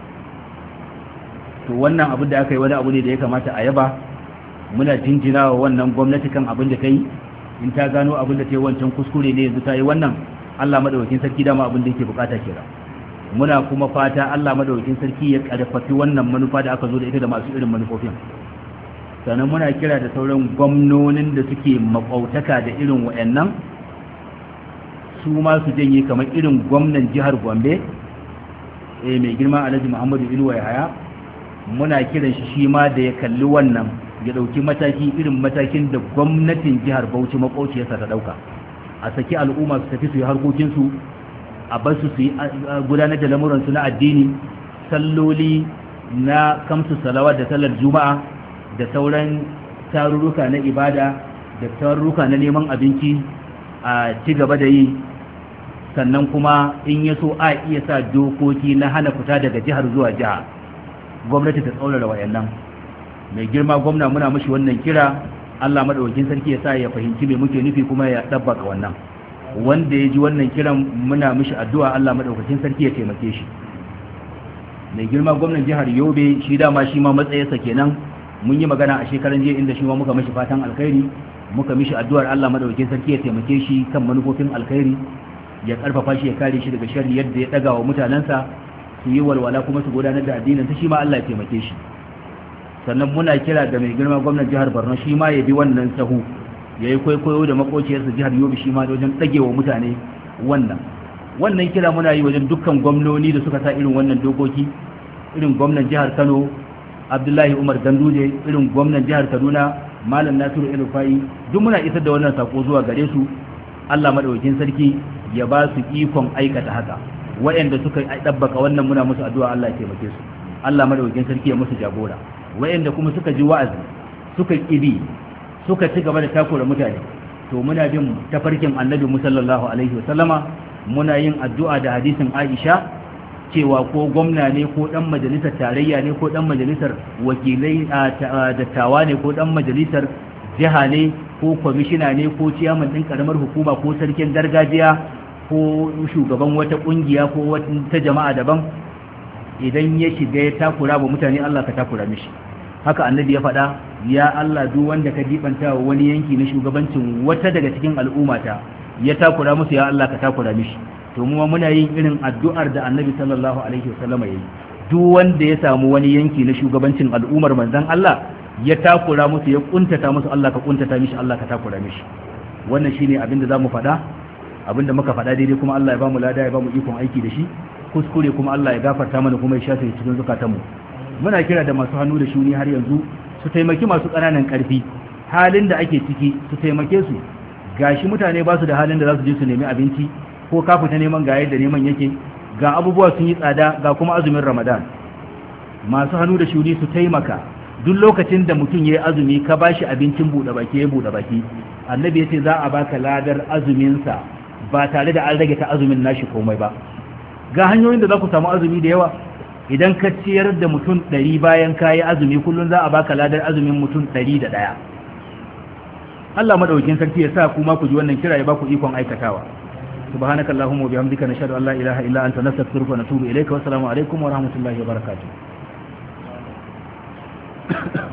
to wannan abu da aka yi wani abu ne da ya kamata a yaba muna jinjina wa wannan gwamnati kan abin da ta yi in ta gano abin da ta yi wancan kuskure ne yanzu ta yi wannan Allah madaukakin sarki dama abin da yake bukata kira muna kuma fata Allah madaukakin sarki ya karfafi wannan manufa da aka zo da ita da masu irin manufofin. Sannan muna kira da sauran gwamnonin da suke makwautaka da irin wayannan su ma su janye kamar irin gwamnan jihar Gombe mai girma Alhaji Muhammadu Inuwa Yahaya, muna kiran shi ma da ya kalli wannan ya dauki mataki irin matakin da gwamnatin jihar Bauchi makauciyarsa ta dauka, a saki al'umma su tafi su yi harkokinsu, a bar su yi gudanar da lamuransu na addini, salloli na kamsu salawa da sallar juma'a da sauran tarurruka na ibada da tarurruka na neman abinci a ci gaba da yi. Sannan kuma in ya so a iya sa dokoki na hana fita daga jihar zuwa jiha, gwamnati ta tsaurara wayannan. Mai girma gwamna muna mashi wannan kira, Allah madaukakin sarki ya sa ya fahimci me muke nufi kuma ya dabbaka wannan. Wanda ya ji wannan kiran muna mishi addu'a Allah madaukakin sarki ya taimake shi. Mai girma gwamnan jihar Yobe shi dama shi ma matsayinsa kenan, mun yi magana a shekaran jiya inda shi ma muka mishi fatan alkhairi, muka mishi addu'ar Allah madaukakin sarki ya taimake shi kan manufofin alkhairi, ya karfafa shi ya kare shi daga sharri yadda ya daga wa mutanensa su yi walwala kuma su gudanar da addinin sa, shi ma Allah ya taimake shi. Sannan muna kira ga mai girma gwamnan jihar Borno shi ma ya bi wannan sahu, ya yi kwaikwayo da makociyarsa jihar Yobe shi ma wajen ɗagewa mutane wannan kira muna yi wajen dukkan gwamnoni da suka sa irin wannan dokoki, irin gwamnan jihar Kano Abdullahi Umar Ganduje, irin gwamnan jihar Kaduna Malam Nasiru El-Rufai, duk muna isar da wannan sako zuwa gare su. Allah madaukakin sarki ya ba su ikon aikata haka. Waɗanda suka dabbaka wannan muna musu addu'a Allah ya taimake su, Allah madaukakin sarki ya musu jagora. Waɗanda kuma suka ji wa'azi suka kibi suka ci gaba da takura mutane, to muna bin tafarkin annabi sallallahu alaihi wasallama, muna yin addu'a da hadisin Aisha cewa ko gwamna ne ko dan majalisar tarayya ne ko dan majalisar wakilai dattawa ne ko dan majalisar jiha ne ko kwamishina ne ko ciyaman din karamar hukuma ko sarkin gargajiya ko shugaban wata kungiya ko wata jama'a daban, idan ya shiga ya takura wa mutane Allah ka takura mishi. Haka annabi ya faɗa, ya Allah duk wanda ka jibanta wa wani yanki na shugabancin wata daga cikin al'ummata ya takura musu, ya Allah ka takura mishi. To mu muna yin irin addu'ar da annabi sallallahu alaihi wasallam ya yi, duk wanda ya samu wani yanki na shugabancin al'ummar manzon Allah ya takura musu, ya kuntata musu, Allah ka kuntata mishi, Allah ka takura mishi. Wannan shine abin da zamu faɗa, abin da muka faɗa daidai kuma Allah ya bamu lada, ya bamu ikon aiki da shi, kuskure kuma Allah ya gafarta mana kuma ya shafe cikin zukatanmu. Muna kira da masu hannu da shuni har yanzu su taimaki masu ƙananan ƙarfi, halin da ake ciki su taimake su. Gashi mutane ba su da halin da za su je su nemi abinci, ko ka fita neman ga yadda neman yake, ga abubuwa sun yi tsada, ga kuma azumin Ramadan. Masu hannu da shuni su taimaka, duk lokacin da mutum ya yi azumi ka ba shi abincin buɗe baki ya buɗe baki, annabi ya ce za a baka ladar azuminsa ba tare da an rage ta azumin nashi komai ba. Ga hanyoyin da za ku samu azumi da yawa, idan ka ciyar da mutum 100 bayan ka yi azumi, kullum za a baka ladar azumin mutum 101. Allah madaukakin sarki ya sa kuma ku ji wannan kira ya ba ku ikon aikatawa. سبحانك اللهم وبحمدك نشهد أن لا إله إلا أنت نستغفرك ونتوب إليك والسلام عليكم ورحمة الله وبركاته